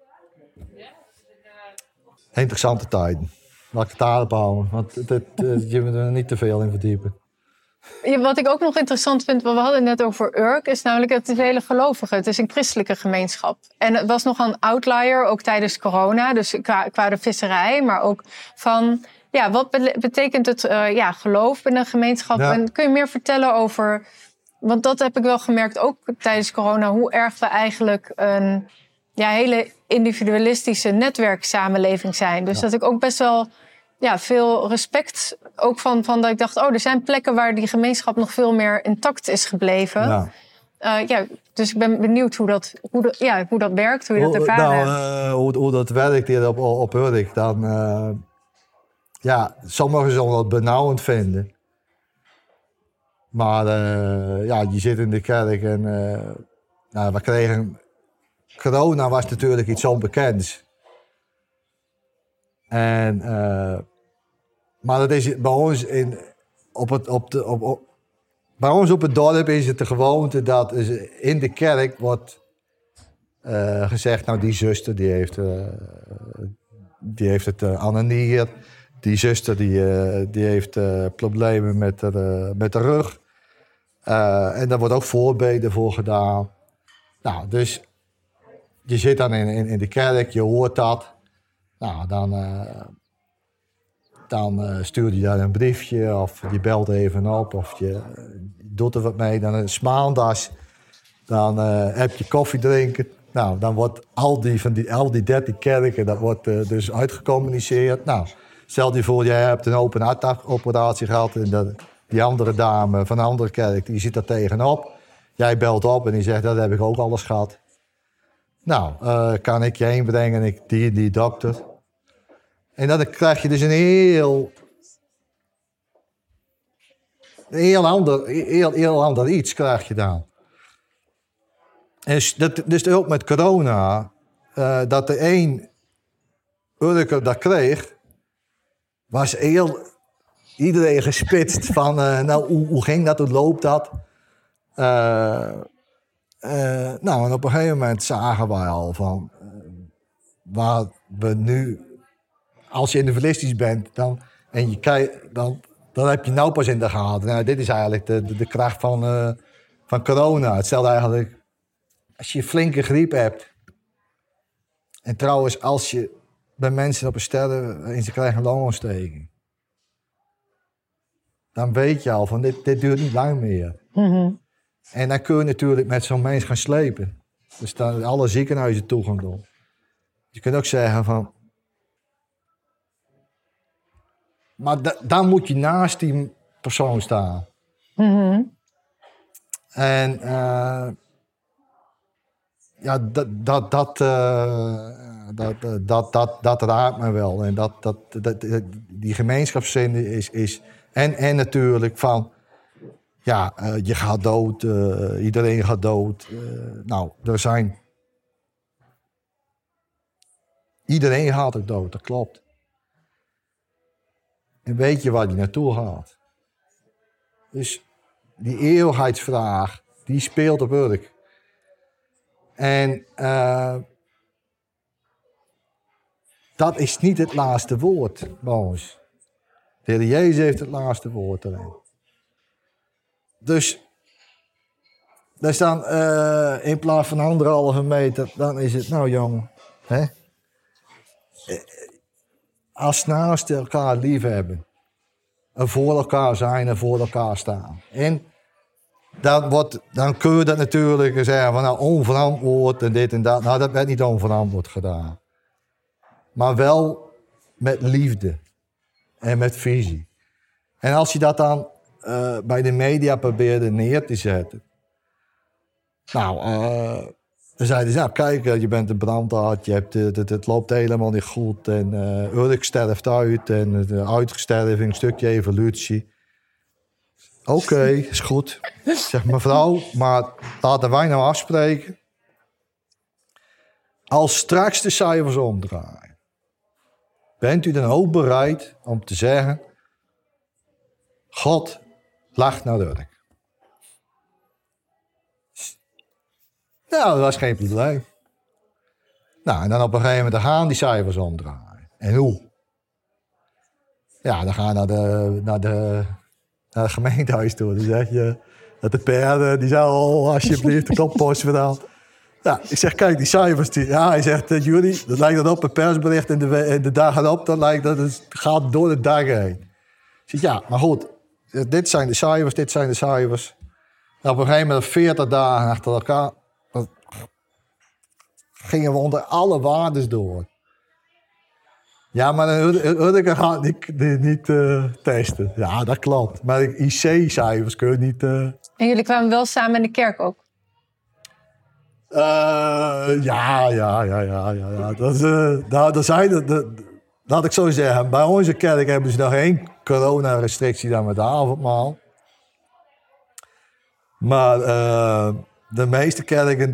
Interessante tijden. Laat ik het daarop houden, want je moet er niet te veel in verdiepen. Wat ik ook nog interessant vind, we hadden het net over Urk, is namelijk het is hele gelovige. Het is een christelijke gemeenschap. En het was nog een outlier, ook tijdens corona, dus qua de visserij, maar ook van, ja, wat betekent het geloof in een gemeenschap? Ja. En kun je meer vertellen over, want dat heb ik wel gemerkt, ook tijdens corona, hoe erg we eigenlijk een hele individualistische netwerksamenleving zijn. Dus dat ik ook best wel veel respect ook van dat ik dacht, er zijn plekken waar die gemeenschap nog veel meer intact is gebleven. Ja. Dus ik ben benieuwd hoe dat werkt, hoe je dat ervaren hebt. Hoe dat werkt hier op Urk, dan... sommigen zullen dat benauwend vinden. Maar je zit in de kerk en... we kregen... Corona was natuurlijk iets onbekends. En, maar dat is bij ons bij ons op het dorp is het de gewoonte dat in de kerk wordt gezegd, die zuster die heeft het anonier, Die zuster die heeft problemen met de rug. En daar wordt ook voorbeden voor gedaan. Nou, dus je zit dan in de kerk, je hoort dat. Nou, dan stuur je daar een briefje of je belt even op of je doet er wat mee. Dan is maandags, dan heb je koffie drinken. Nou, dan wordt al die 13 kerken, dat wordt dus uitgecommuniceerd. Nou, stel je voor, jij hebt een open hartoperatie gehad en die andere dame van een andere kerk, die zit daar tegenop. Jij belt op en die zegt, dat heb ik ook alles gehad. Nou, kan ik je heen brengen, ik die dokter. En dan krijg je dus een heel ander iets krijg je dan. En dus ook met corona, dat de een Urker dat kreeg, was iedereen gespitst van, nou, hoe ging dat, hoe loopt dat? Nou, en op een gegeven moment zagen wij al van, waar we nu, als je individualistisch bent, en je kijkt, dan heb je nou pas in de gaten. Nou, dit is eigenlijk de kracht van corona. Het stelt eigenlijk, als je flinke griep hebt, en trouwens, als je bij mensen op een sterren en ze krijgen een longontsteking, dan weet je al van dit duurt niet lang meer. Mm-hmm. En dan kun je natuurlijk met zo'n mens gaan slepen. Dus dan alle ziekenhuizen toegang doen. Je kunt ook zeggen van, maar dan moet je naast die persoon staan. Mm-hmm. En ja, dat raakt me wel. En die gemeenschapszin is en natuurlijk van, ja, je gaat dood, iedereen gaat dood. Nou, iedereen gaat ook dood, dat klopt. En weet je waar die naartoe gaat? Dus die eeuwigheidsvraag, die speelt op Urk. En dat is niet het laatste woord, Boos. De Heer Jezus heeft het laatste woord erin. Dus dan in plaats van 1,5 meter, dan is het, nou jongen, hè? Als naast elkaar lief hebben, en voor elkaar zijn en voor elkaar staan. En dan kun je dat natuurlijk zeggen van nou onverantwoord en dit en dat. Nou, dat werd niet onverantwoord gedaan. Maar wel met liefde en met visie. En als je dat dan bij de media probeerde neer te zetten. Nou, dan zeiden ze, nou kijk, je bent een brandarts, het loopt helemaal niet goed. En Urk sterft uit en de uitsterving, een stukje evolutie. Oké, is goed. Zeg mevrouw, maar laten wij nou afspreken. Als straks de cijfers omdraaien, bent u dan ook bereid om te zeggen, God lacht naar Urk? Nou, dat was geen probleem. Nou, en dan op een gegeven moment gaan die cijfers omdraaien. En hoe? Ja, dan ga je naar het gemeentehuis toe. Dan zeg je dat de PR, die zou alsjeblieft de koppost verhaal. Ja, ik zeg, kijk, die cijfers. Hij zegt, jullie, dat lijkt dan op een persbericht en de dag erop, dat lijkt dat het gaat door de dag heen. Ik zeg, ja, maar goed, dit zijn de cijfers. En op een gegeven moment, 40 dagen achter elkaar, gingen we onder alle waardes door. Ja, maar Urk gaat niet testen. Ja, dat klopt. Maar IC-cijfers kun je niet... En jullie kwamen wel samen in de kerk ook? Ja. Laat ik zo zeggen. Bij onze kerk hebben ze nog geen coronarestrictie dan met de avondmaal. Maar de meeste kerken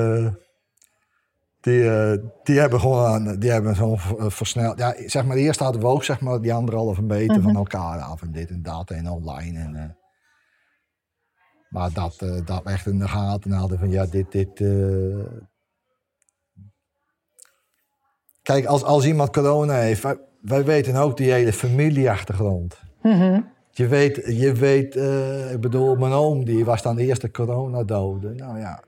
die hebben gewoon zo'n versneld. Ja, zeg maar, eerst hadden we ook zeg maar, die 1,5 meter van elkaar af en dit en dat en online. Maar dat echt in de gaten hadden van ja, dit. Kijk, als iemand corona heeft, wij weten ook die hele familieachtergrond. Mm-hmm. Je weet, ik bedoel, mijn oom die was dan de eerste coronadode. Nou ja,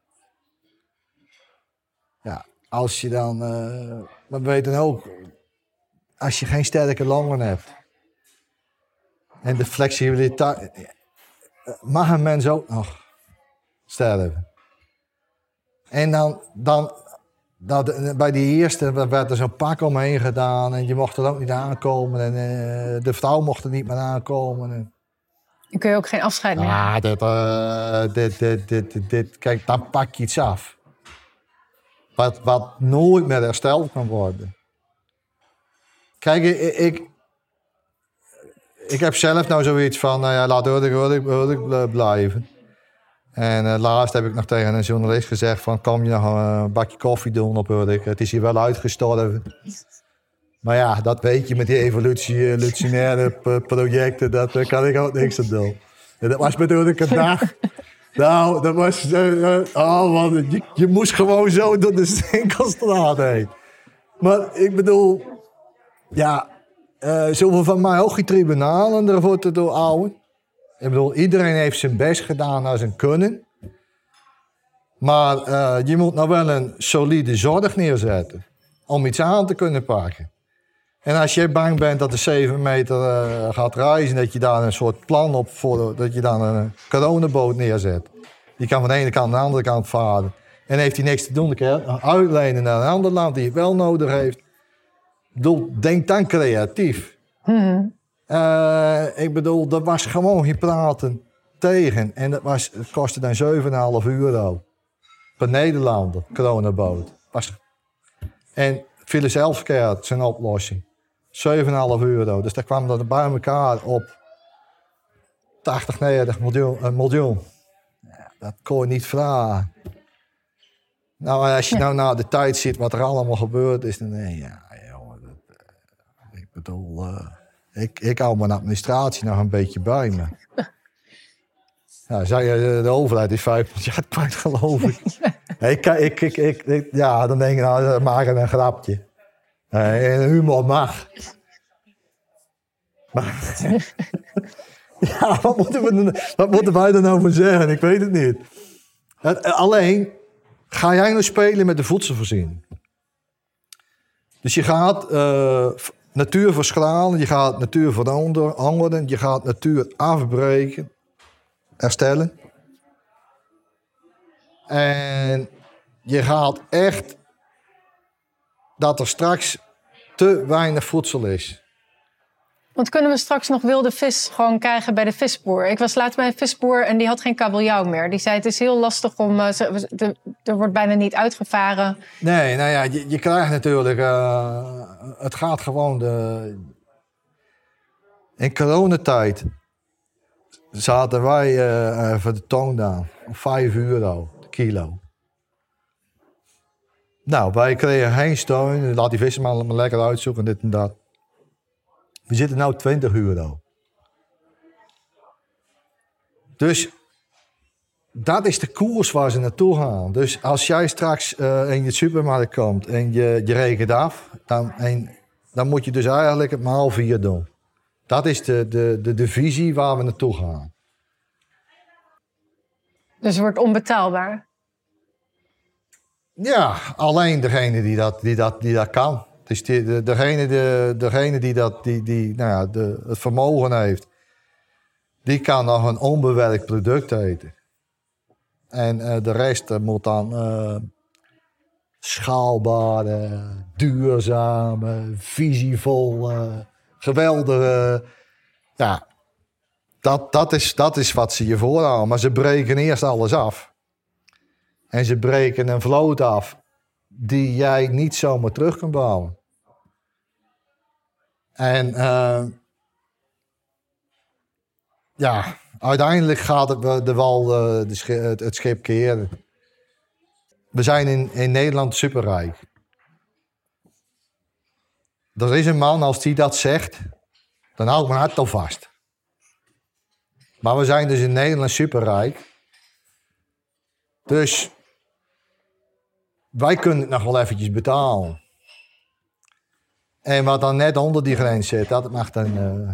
als je dan, maar we weten ook, als je geen sterke longen hebt en de flexibiliteit, mag een mens ook nog sterven. En dan bij die eerste werd er zo'n pak omheen gedaan en je mocht er ook niet aankomen en de vrouw mocht er niet meer aankomen. Dan kun je ook geen afscheid nemen. Kijk, dan pak je iets af. Wat nooit meer hersteld kan worden. Kijk, ik heb zelf nou zoiets van, nou ja, laat Ulrich blijven. En laatst heb ik nog tegen een journalist gezegd van, kom je nog een bakje koffie doen op Ulrich? Het is hier wel uitgestorven. Maar ja, dat weet je met die evolutionaire projecten, daar kan ik ook niks aan doen. En dat was met Ulrich een dag. Nou, dat was, je moest gewoon zo door de Steenkoolstraat heen. Maar ik bedoel, ja, zoveel van mij ook geen tribunalen ervoor te doorhouden. Ik bedoel, iedereen heeft zijn best gedaan naar zijn kunnen. Maar je moet nou wel een solide zorg neerzetten om iets aan te kunnen pakken. En als je bang bent dat de 7 meter gaat reizen, dat je daar een soort plan op voor, dat je dan een coronaboot neerzet. Die kan van de ene kant naar de andere kant varen. En heeft hij niks te doen, dan kan je uitlenen naar een ander land die het wel nodig heeft. Denk dan creatief. Mm-hmm. Ik bedoel, er was gewoon geen praten tegen. En het kostte dan €7,5 per Nederlander, coronaboot. En Philips Healthcare, zijn oplossing. €7,5. Dus daar kwam dat bij elkaar op 80, 90 miljoen. Ja, dat kon je niet vragen. Nou, als je nou naar de tijd ziet wat er allemaal gebeurd is, dan denk je, ja, jongen, ik bedoel, ik hou mijn administratie nog een beetje bij me. Ja, de overheid is 5 miljard kwijt, geloof ik. Ja, dan denk ik, nou, maken een grapje. En humor mag. Maar, ja, wat moeten wij er nou van zeggen? Ik weet het niet. Alleen, ga jij nou spelen met de voedselvoorziening? Dus je gaat natuur verschralen, je gaat natuur veranderen, je gaat natuur afbreken, herstellen. En je gaat echt dat er straks te weinig voedsel is. Want kunnen we straks nog wilde vis gewoon krijgen bij de visboer? Ik was laatst bij een visboer en die had geen kabeljauw meer. Die zei het is heel lastig om, er wordt bijna niet uitgevaren. Nee, nou ja, je krijgt natuurlijk, het gaat gewoon in coronatijd zaten wij voor de toon aan op €5 de kilo. Nou, wij kregen geen steun. Laat die vissen maar lekker uitzoeken, dit en dat. We zitten nu €20. Dus dat is de koers waar ze naartoe gaan. Dus als jij straks in je supermarkt komt en je rekent af, dan moet je dus eigenlijk het maal 4 doen. Dat is de visie waar we naartoe gaan. Dus het wordt onbetaalbaar? Ja, alleen degene die dat kan. Dus degene die het vermogen heeft, die kan nog een onbewerkt product eten. En de rest moet dan schaalbare, duurzame, visievolle, geweldige. Ja, dat is wat ze je voorhouden. Maar ze breken eerst alles af. En ze breken een vloot af die jij niet zomaar terug kan bouwen. En uiteindelijk gaat het schip keren. We zijn in Nederland superrijk. Er is een man, als die dat zegt, dan hou ik mijn hart al vast. Maar we zijn dus in Nederland superrijk. Dus wij kunnen het nog wel eventjes betalen. En wat dan net onder die grens zit, dat mag dan...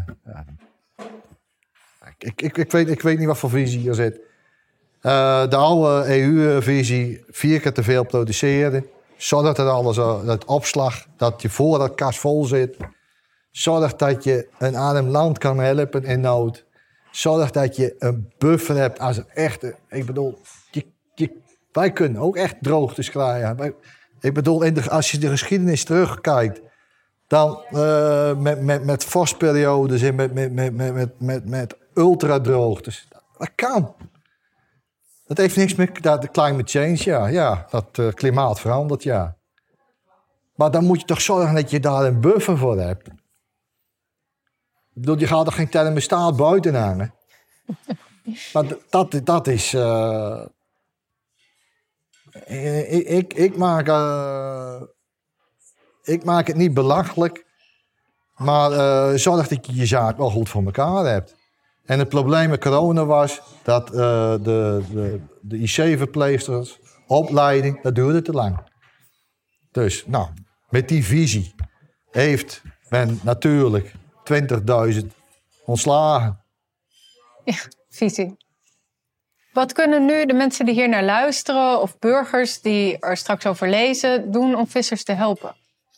Ik weet niet wat voor visie er zit. De oude EU-visie, 4 keer te veel produceren. Zorg dat alles, dat opslag, dat je voorraadkast vol zit. Zorg dat je een arm land kan helpen in nood. Zorg dat je een buffer hebt als een echte... Ik bedoel, wij kunnen ook echt droogtes krijgen. Ik bedoel, als je de geschiedenis terugkijkt... dan met vorstperiodes en met ultradroogtes. Dat kan. Dat heeft niks met de climate change, ja. Dat klimaat verandert, ja. Maar dan moet je toch zorgen dat je daar een buffer voor hebt. Ik bedoel, je gaat er geen thermostaat buiten hangen. Maar dat is... Ik maak het niet belachelijk, maar zorg dat je je zaak wel goed voor elkaar hebt. En het probleem met corona was dat de IC-verpleegsters, opleiding, dat duurde te lang. Dus, nou, met die visie heeft men natuurlijk 20.000 ontslagen. Ja, visie. Wat kunnen nu de mensen die hier naar luisteren of burgers die er straks over lezen doen om vissers te helpen?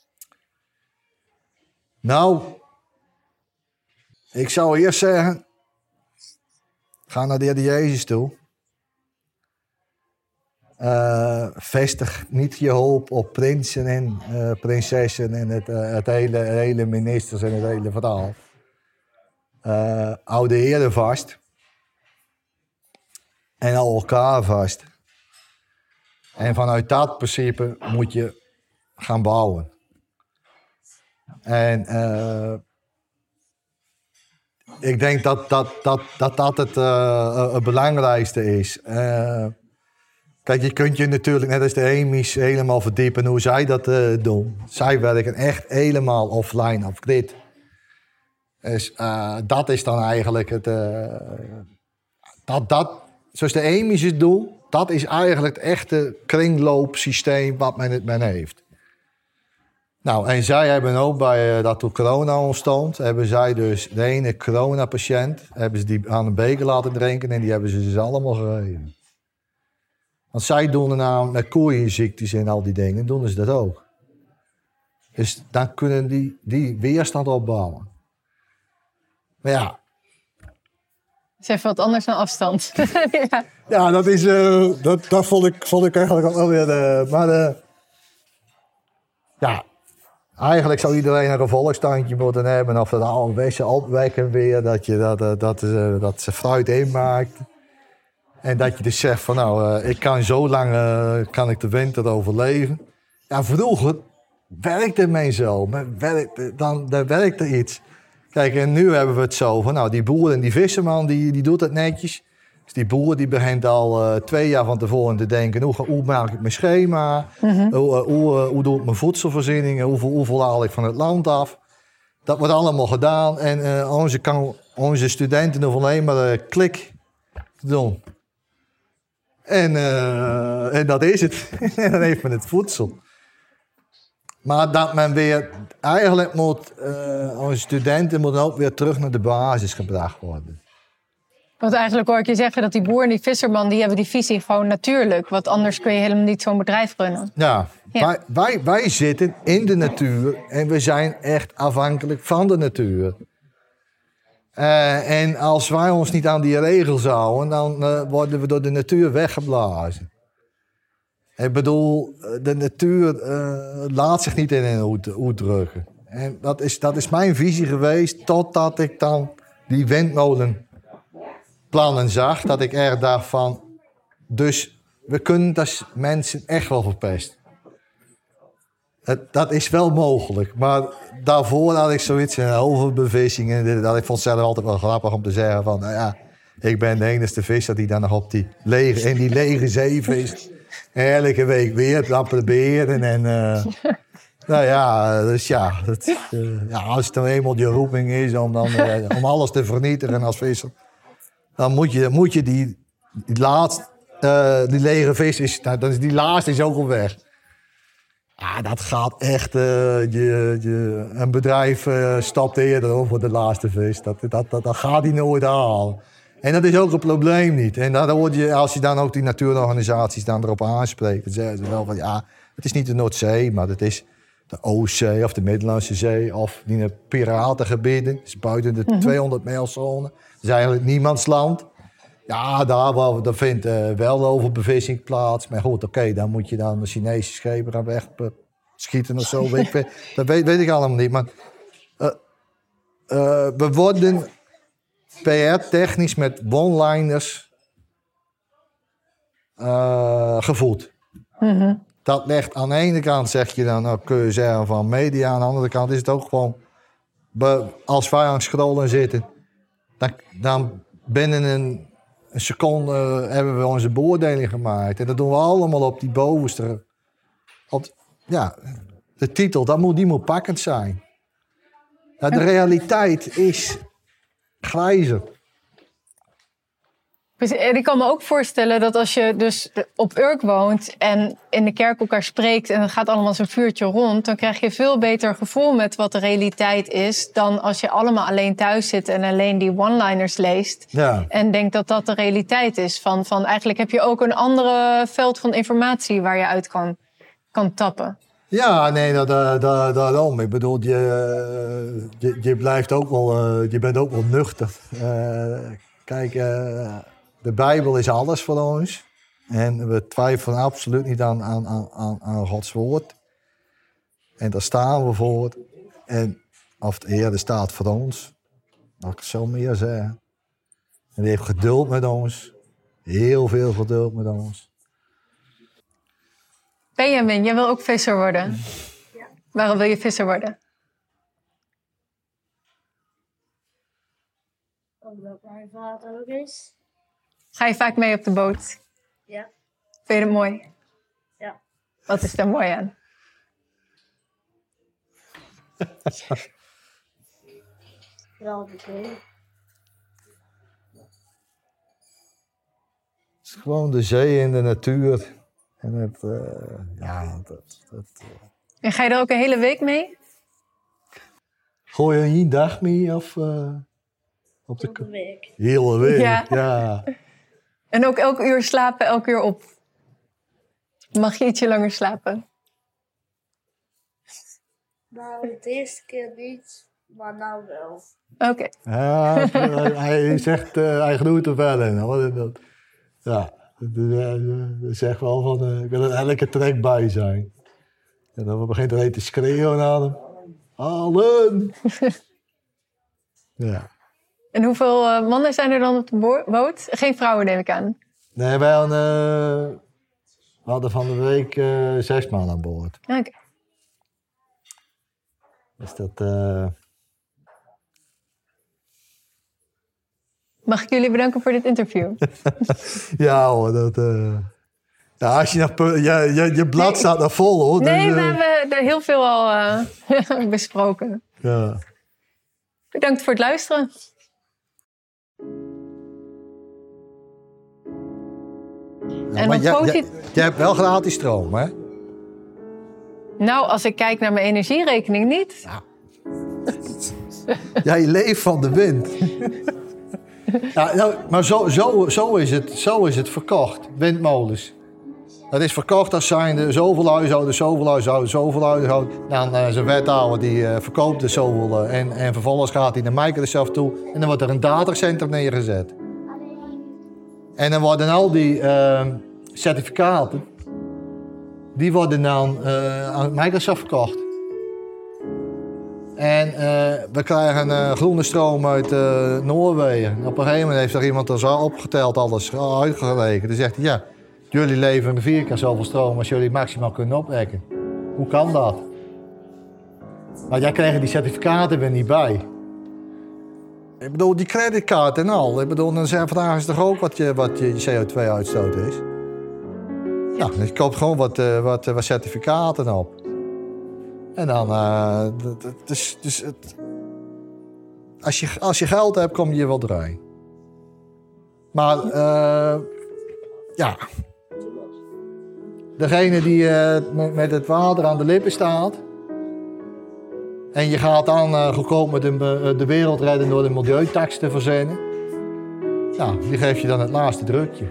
Nou, ik zou eerst zeggen, ga naar de Heer Jezus toe. Vestig niet je hoop op prinsen en prinsessen en het hele ministers en het hele verhaal. Hou de Heer vast. En hou elkaar vast. En vanuit dat principe moet je gaan bouwen. En ik denk dat het belangrijkste is. Kijk, je kunt je natuurlijk net als de EMI's helemaal verdiepen hoe zij dat doen. Zij werken echt helemaal offline, off grid. Dus dat is dan eigenlijk het... Zoals de EMI's het doen, dat is eigenlijk het echte kringloopsysteem wat men heeft. Nou, en zij hebben ook bij dat toen corona ontstond, hebben zij dus de ene coronapatiënt, hebben ze die aan een beker laten drinken en die hebben ze dus allemaal gegeven. Want zij doen er namelijk met koeienziektes en al die dingen, doen ze dat ook. Dus dan kunnen die weerstand opbouwen. Maar ja. Dat is even wat anders dan afstand. Ja. Ja, dat is, dat vond ik eigenlijk ook wel weer, ja. Eigenlijk zou iedereen een gevolgstandje moeten hebben. Of dat ouderwetse opwekken weer. Dat ze fruit inmaakt. En dat je dus zegt van nou, ik kan zo lang kan ik de winter overleven. Ja, vroeger werkte men zo. Dan werkte iets. Kijk, en nu hebben we het zo van nou, die boer en die visserman die doet het netjes. Dus die boer die begint al 2 jaar van tevoren te denken, hoe maak ik mijn schema? Mm-hmm. Hoe doe ik mijn voedselvoorzieningen? Hoeveel haal ik van het land af? Dat wordt allemaal gedaan. En onze studenten hoeven alleen maar klik te doen. En dat is het. En dan heeft men het voedsel. Maar dat men weer... Eigenlijk moet onze studenten moeten ook weer terug naar de basis gebracht worden. Want eigenlijk hoor ik je zeggen dat die boer en die visserman, die hebben die visie gewoon natuurlijk. Want anders kun je helemaal niet zo'n bedrijf runnen. Ja. Wij zitten in de natuur en we zijn echt afhankelijk van de natuur. En als wij ons niet aan die regels houden, dan worden we door de natuur weggeblazen. Ik bedoel, de natuur laat zich niet in een hoed drukken. En dat is mijn visie geweest totdat ik dan die windmolenplannen zag. Dat ik erg dacht van, dus we kunnen dat mensen echt wel verpesten. Dat is wel mogelijk, maar daarvoor had ik zoiets van overbevissing. En ik vond het zelf altijd wel grappig om te zeggen van, nou ja, ik ben de enige visser die dan nog op die lege zee vist. Elke week weer dat proberen en nou ja, dus ja, als het dan eenmaal je roeping is om alles te vernietigen als visser, dan moet je die laatste, die lege vis dan is die laatste is ook al weg. Ja, dat gaat echt. Een bedrijf stapt eerder hoor, voor de laatste vis. Dat gaat hij nooit halen. En dat is ook een probleem niet. En dan hoor je, als je dan ook die natuurorganisaties dan erop aanspreekt, dan zeggen ze wel van ja, het is niet de Noordzee, maar het is de Oostzee of de Middellandse Zee of die piratengebieden. Het is buiten de 200 mijlzone. Het is eigenlijk niemands land. Ja, daar vindt wel overbevissing plaats. Maar goed, oké, dan moet je dan de Chinese schepen gaan wegschieten of zo. Dat weet ik allemaal niet. Maar we worden PR-technisch met one-liners gevoed. Dat legt aan de ene kant, zeg je dan, nou, kun je zeggen van media. Aan de andere kant is het ook gewoon, als wij aan het scrollen zitten, dan binnen een seconde hebben we onze beoordeling gemaakt. En dat doen we allemaal op die bovenste. De titel, die moet pakkend zijn. Ja, de realiteit is grijzer. En ik kan me ook voorstellen dat als je dus op Urk woont en in de kerk elkaar spreekt en het gaat allemaal zo'n vuurtje rond, dan krijg je veel beter gevoel met wat de realiteit is dan als je allemaal alleen thuis zit en alleen die one-liners leest. Ja. En denkt dat dat de realiteit is. Van eigenlijk heb je ook een andere veld van informatie waar je uit kan tappen. Ja, nee, daarom. Ik bedoel, je blijft ook wel, je bent ook wel nuchter. Kijk, de Bijbel is alles voor ons. En we twijfelen absoluut niet aan Gods woord. En daar staan we voor. En of de Heer staat voor ons, mag ik het zo meer zeggen. En die heeft geduld met ons. Heel veel geduld met ons. Benjamin, jij wil ook visser worden. Ja. Waarom wil je visser worden? Omdat mijn vader ook is. Ga je vaak mee op de boot? Ja. Vind je het mooi? Ja. Wat is daar mooi aan? Wel de zee. Het is gewoon de zee en de natuur. En En ga je er ook een hele week mee? Gooi je een dag mee of op de week. Hele week, Ja. ja. En ook elk uur slapen, elk uur op? Mag je ietsje langer slapen? Nou, de eerste keer niet, maar nou wel. Oké. Ja, hij zegt, hij groeit er wel in. Hoor. Hij zegt wel van, ik wil er elke trek bij zijn. En dan begint hij te schreeuwen aan hem. Allen! Ja. En hoeveel mannen zijn er dan op de boot? Geen vrouwen, neem ik aan. Nee, we hadden van de week 6 man aan boord. Oké. Dus dat... Mag ik jullie bedanken voor dit interview? Ja hoor, dat... Ja, als je je blad staat nog vol hoor. Nee, dus, we hebben er heel veel al besproken. Ja. Bedankt voor het luisteren. Ja, En maar dan jij hebt wel gratis stroom, hè? Nou, als ik kijk naar mijn energierekening niet. Ja. Jij leeft van de wind. Ja, nou, maar zo is het verkocht, windmolens. Dat is verkocht als zijnde zoveel huishoudens, zoveel huishoudens, zoveel huishoudens. Dan zijn wethouder die verkoopt dus zoveel en vervolgens gaat hij naar Microsoft toe en dan wordt er een datacenter neergezet. En dan worden al die certificaten, die worden dan aan Microsoft verkocht. En we krijgen groene stroom uit Noorwegen. Op een gegeven moment heeft er iemand er zo opgeteld, alles uitgerekend. Dan zegt hij, ja, jullie leveren 4 keer zoveel stroom als jullie maximaal kunnen opwekken. Hoe kan dat? Maar jij krijgt die certificaten weer niet bij. Ik bedoel, die creditcard en al. Ik bedoel, dan vragen ze toch ook wat je CO2-uitstoot is? Ja, dan koopt gewoon wat certificaten op. En dan, als je geld hebt, kom je wel doorheen. Maar, ja. degene die met het water aan de lippen staat. En je gaat dan goedkoop met de wereld redden door de milieutax te verzinnen. Ja, die geeft je dan het laatste drukje.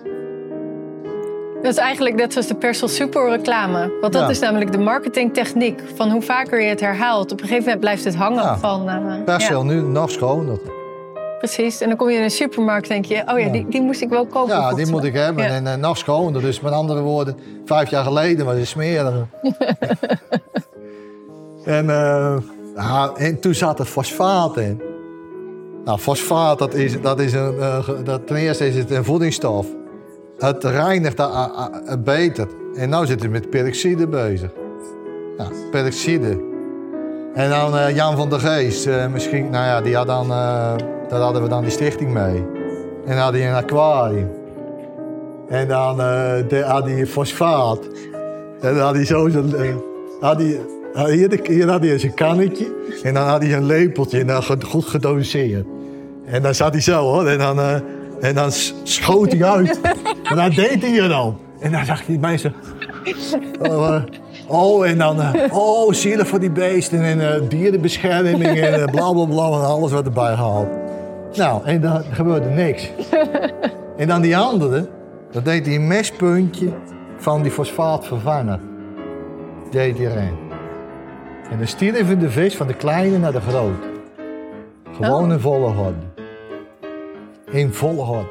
Dat is eigenlijk net zoals de Persol Super reclame. Want dat is namelijk de marketingtechniek. Van hoe vaker je het herhaalt, op een gegeven moment blijft het hangen. Van, Persol nu nog schoner. Precies, en dan kom je in een supermarkt en denk je... oh ja, die moest ik wel kopen. Ja, die moet ik hebben en nog schoner. Dus met andere woorden, 5 jaar geleden was het smerig. En toen zat er fosfaat in. Nou, fosfaat, ten eerste is het een voedingsstof. Het reinigt het beter. En nu zitten we met peroxide bezig. Nou, peroxide. En dan Jan van der Geest, misschien, nou ja, die had dan, daar hadden we dan die stichting mee. En dan had hij een aquarium. En dan had hij fosfaat. En dan had hij zo zijn... Hier had hij zijn kannetje. En dan had hij een lepeltje en dan goed gedoseerd. En dan zat hij zo hoor. En dan schoot hij uit. En dan deed hij er dan. En dan zag die mensen... en dan... zielig voor die beesten en dierenbescherming en blablabla en alles wat erbij gehaald. Nou, en dan gebeurde niks. En dan die andere, dat deed hij een mespuntje van die fosfaatvervanger. Deed hij erin. En dan stierf de vis van de kleine naar de grote. Gewoon in volle horde. In volle horde.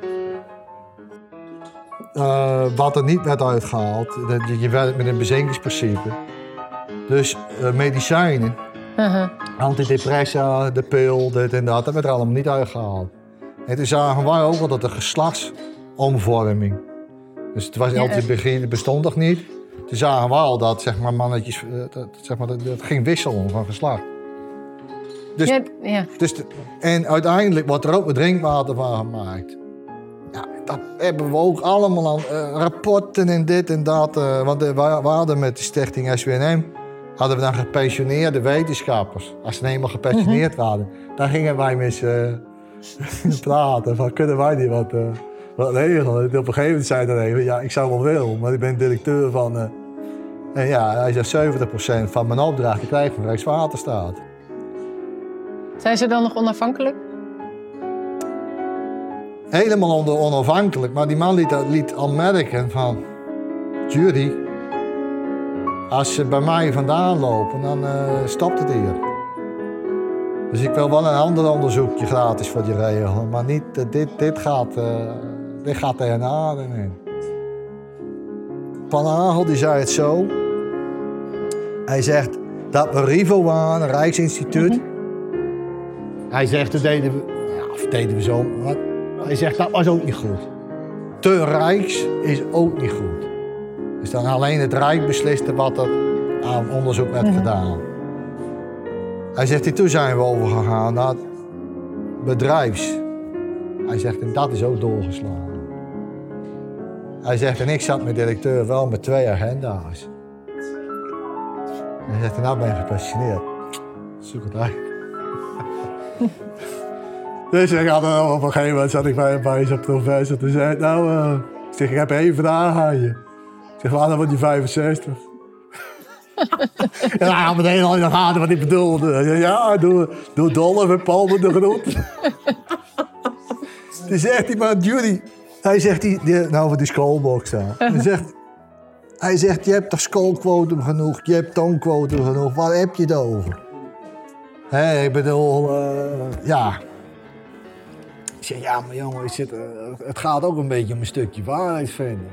Wat er niet werd uitgehaald, je werkt met een bezinkingsprincipe. Dus medicijnen, antidepressa, de pil, dit en dat werd er allemaal niet uitgehaald. En toen zagen wij ook wel dat de geslachtsomvorming, dus het was LTBG, bestond nog niet. Toen zagen we al dat zeg maar, mannetjes, dat ging wisselen van geslacht. Dus, en uiteindelijk wordt er ook met drinkwater van gemaakt. Ja, dat hebben we ook allemaal aan rapporten en dit en dat. Want we hadden met de stichting SWNM, hadden we dan gepensioneerde wetenschappers. Als ze eenmaal gepensioneerd waren, dan gingen wij met ze praten. Van, kunnen wij niet wat regelen? En op een gegeven moment zei hij, ja, ik zou wel willen, maar ik ben directeur van... en ja, hij zegt 70% van mijn opdracht krijg ik van Rijkswaterstaat. Zijn ze dan nog onafhankelijk? Helemaal onafhankelijk, maar die man liet al merken van... Jury, als ze bij mij vandaan lopen, dan stopt het hier. Dus ik wil wel een ander onderzoekje gratis voor je regelen, maar niet, dit gaat DNA in. Van Agel die zei het zo. Hij zegt dat we RIVO waren, Rijksinstituut. Hij zegt, dat deden we zo. Maar hij zegt, dat was ook niet goed. Te Rijks is ook niet goed. Dus dan alleen het Rijk besliste wat er aan onderzoek werd gedaan. Hij zegt, toen zijn we overgegaan naar bedrijfs. Hij zegt, en dat is ook doorgeslagen. Hij zegt, en ik zat met directeur wel met 2 agenda's. Hij zegt, en nou ben je gepassioneerd. Zoek het uit. Dus ik had op een gegeven moment zat ik bij zo'n professor. Toen zei ik, ik heb 1 vraag aan je. Ik zeg, wanneer word je 65? En hij had meteen al in de gaten wat ik bedoelde. Ja, doe Dolf en Paul met de groet. Toen zegt hij, maar Judy, hij zegt, voor die schoolbox daar. Hij zegt, je hebt toch schoolquotum genoeg, je hebt toonquotum genoeg, waar heb je het over? Ik bedoel, ja. Ik zeg, ja, maar jongen, het gaat ook een beetje om een stukje waarheid vinden.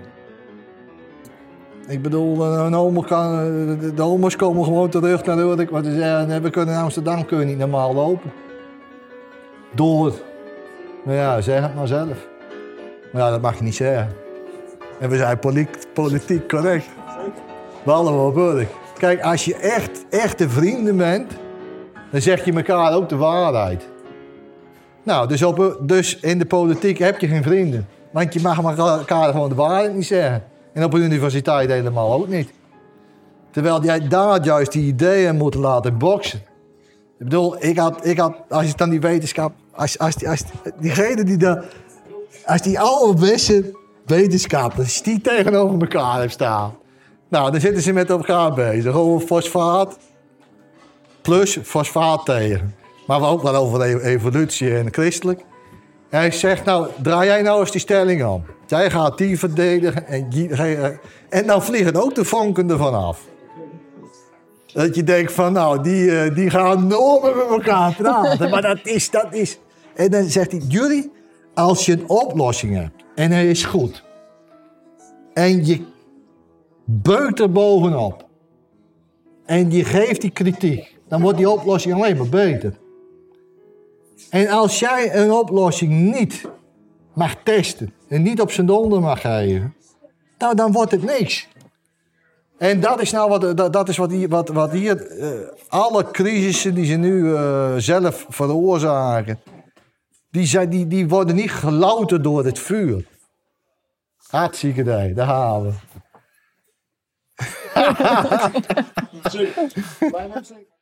Ik bedoel, de homo's komen gewoon terug naar Urk, want ze zeggen, we kunnen in Amsterdam niet normaal lopen. Door. Nou ja, zeg het maar zelf. Maar ja, dat mag je niet zeggen. En we zijn politiek correct. We allemaal op Urk. Kijk, als je echte vrienden bent, dan zeg je elkaar ook de waarheid. Nou, dus in de politiek heb je geen vrienden. Want je mag elkaar gewoon de waarheid niet zeggen. En op een universiteit helemaal ook niet. Terwijl jij daar juist die ideeën moet laten boksen. Ik bedoel, ik had als je dan die wetenschap... Als diegene die daar... Als die allemaal wisten wetenschappers die tegenover elkaar hebben staan. Nou, dan zitten ze met elkaar bezig. Over fosfaat plus fosfaat tegen. Maar ook wel over evolutie en christelijk. En hij zegt, nou, draai jij nou eens die stelling om. Jij gaat die verdedigen en dan vliegen ook de vonken ervan af. Dat je denkt van, nou, die gaan nooit met elkaar praten. Maar dat is... En dan zegt hij, jullie, als je een oplossing hebt en hij is goed. En je beukt er bovenop. En je geeft die kritiek. Dan wordt die oplossing alleen maar beter. En als jij een oplossing niet mag testen. En niet op zijn donder mag geven. Nou, dan wordt het niks. En dat is nou wat hier alle crisissen die ze nu zelf veroorzaken. Die worden niet gelouterd door het vuur. Hartstikke idee, daar halen we. Zeker. Bijna zeker.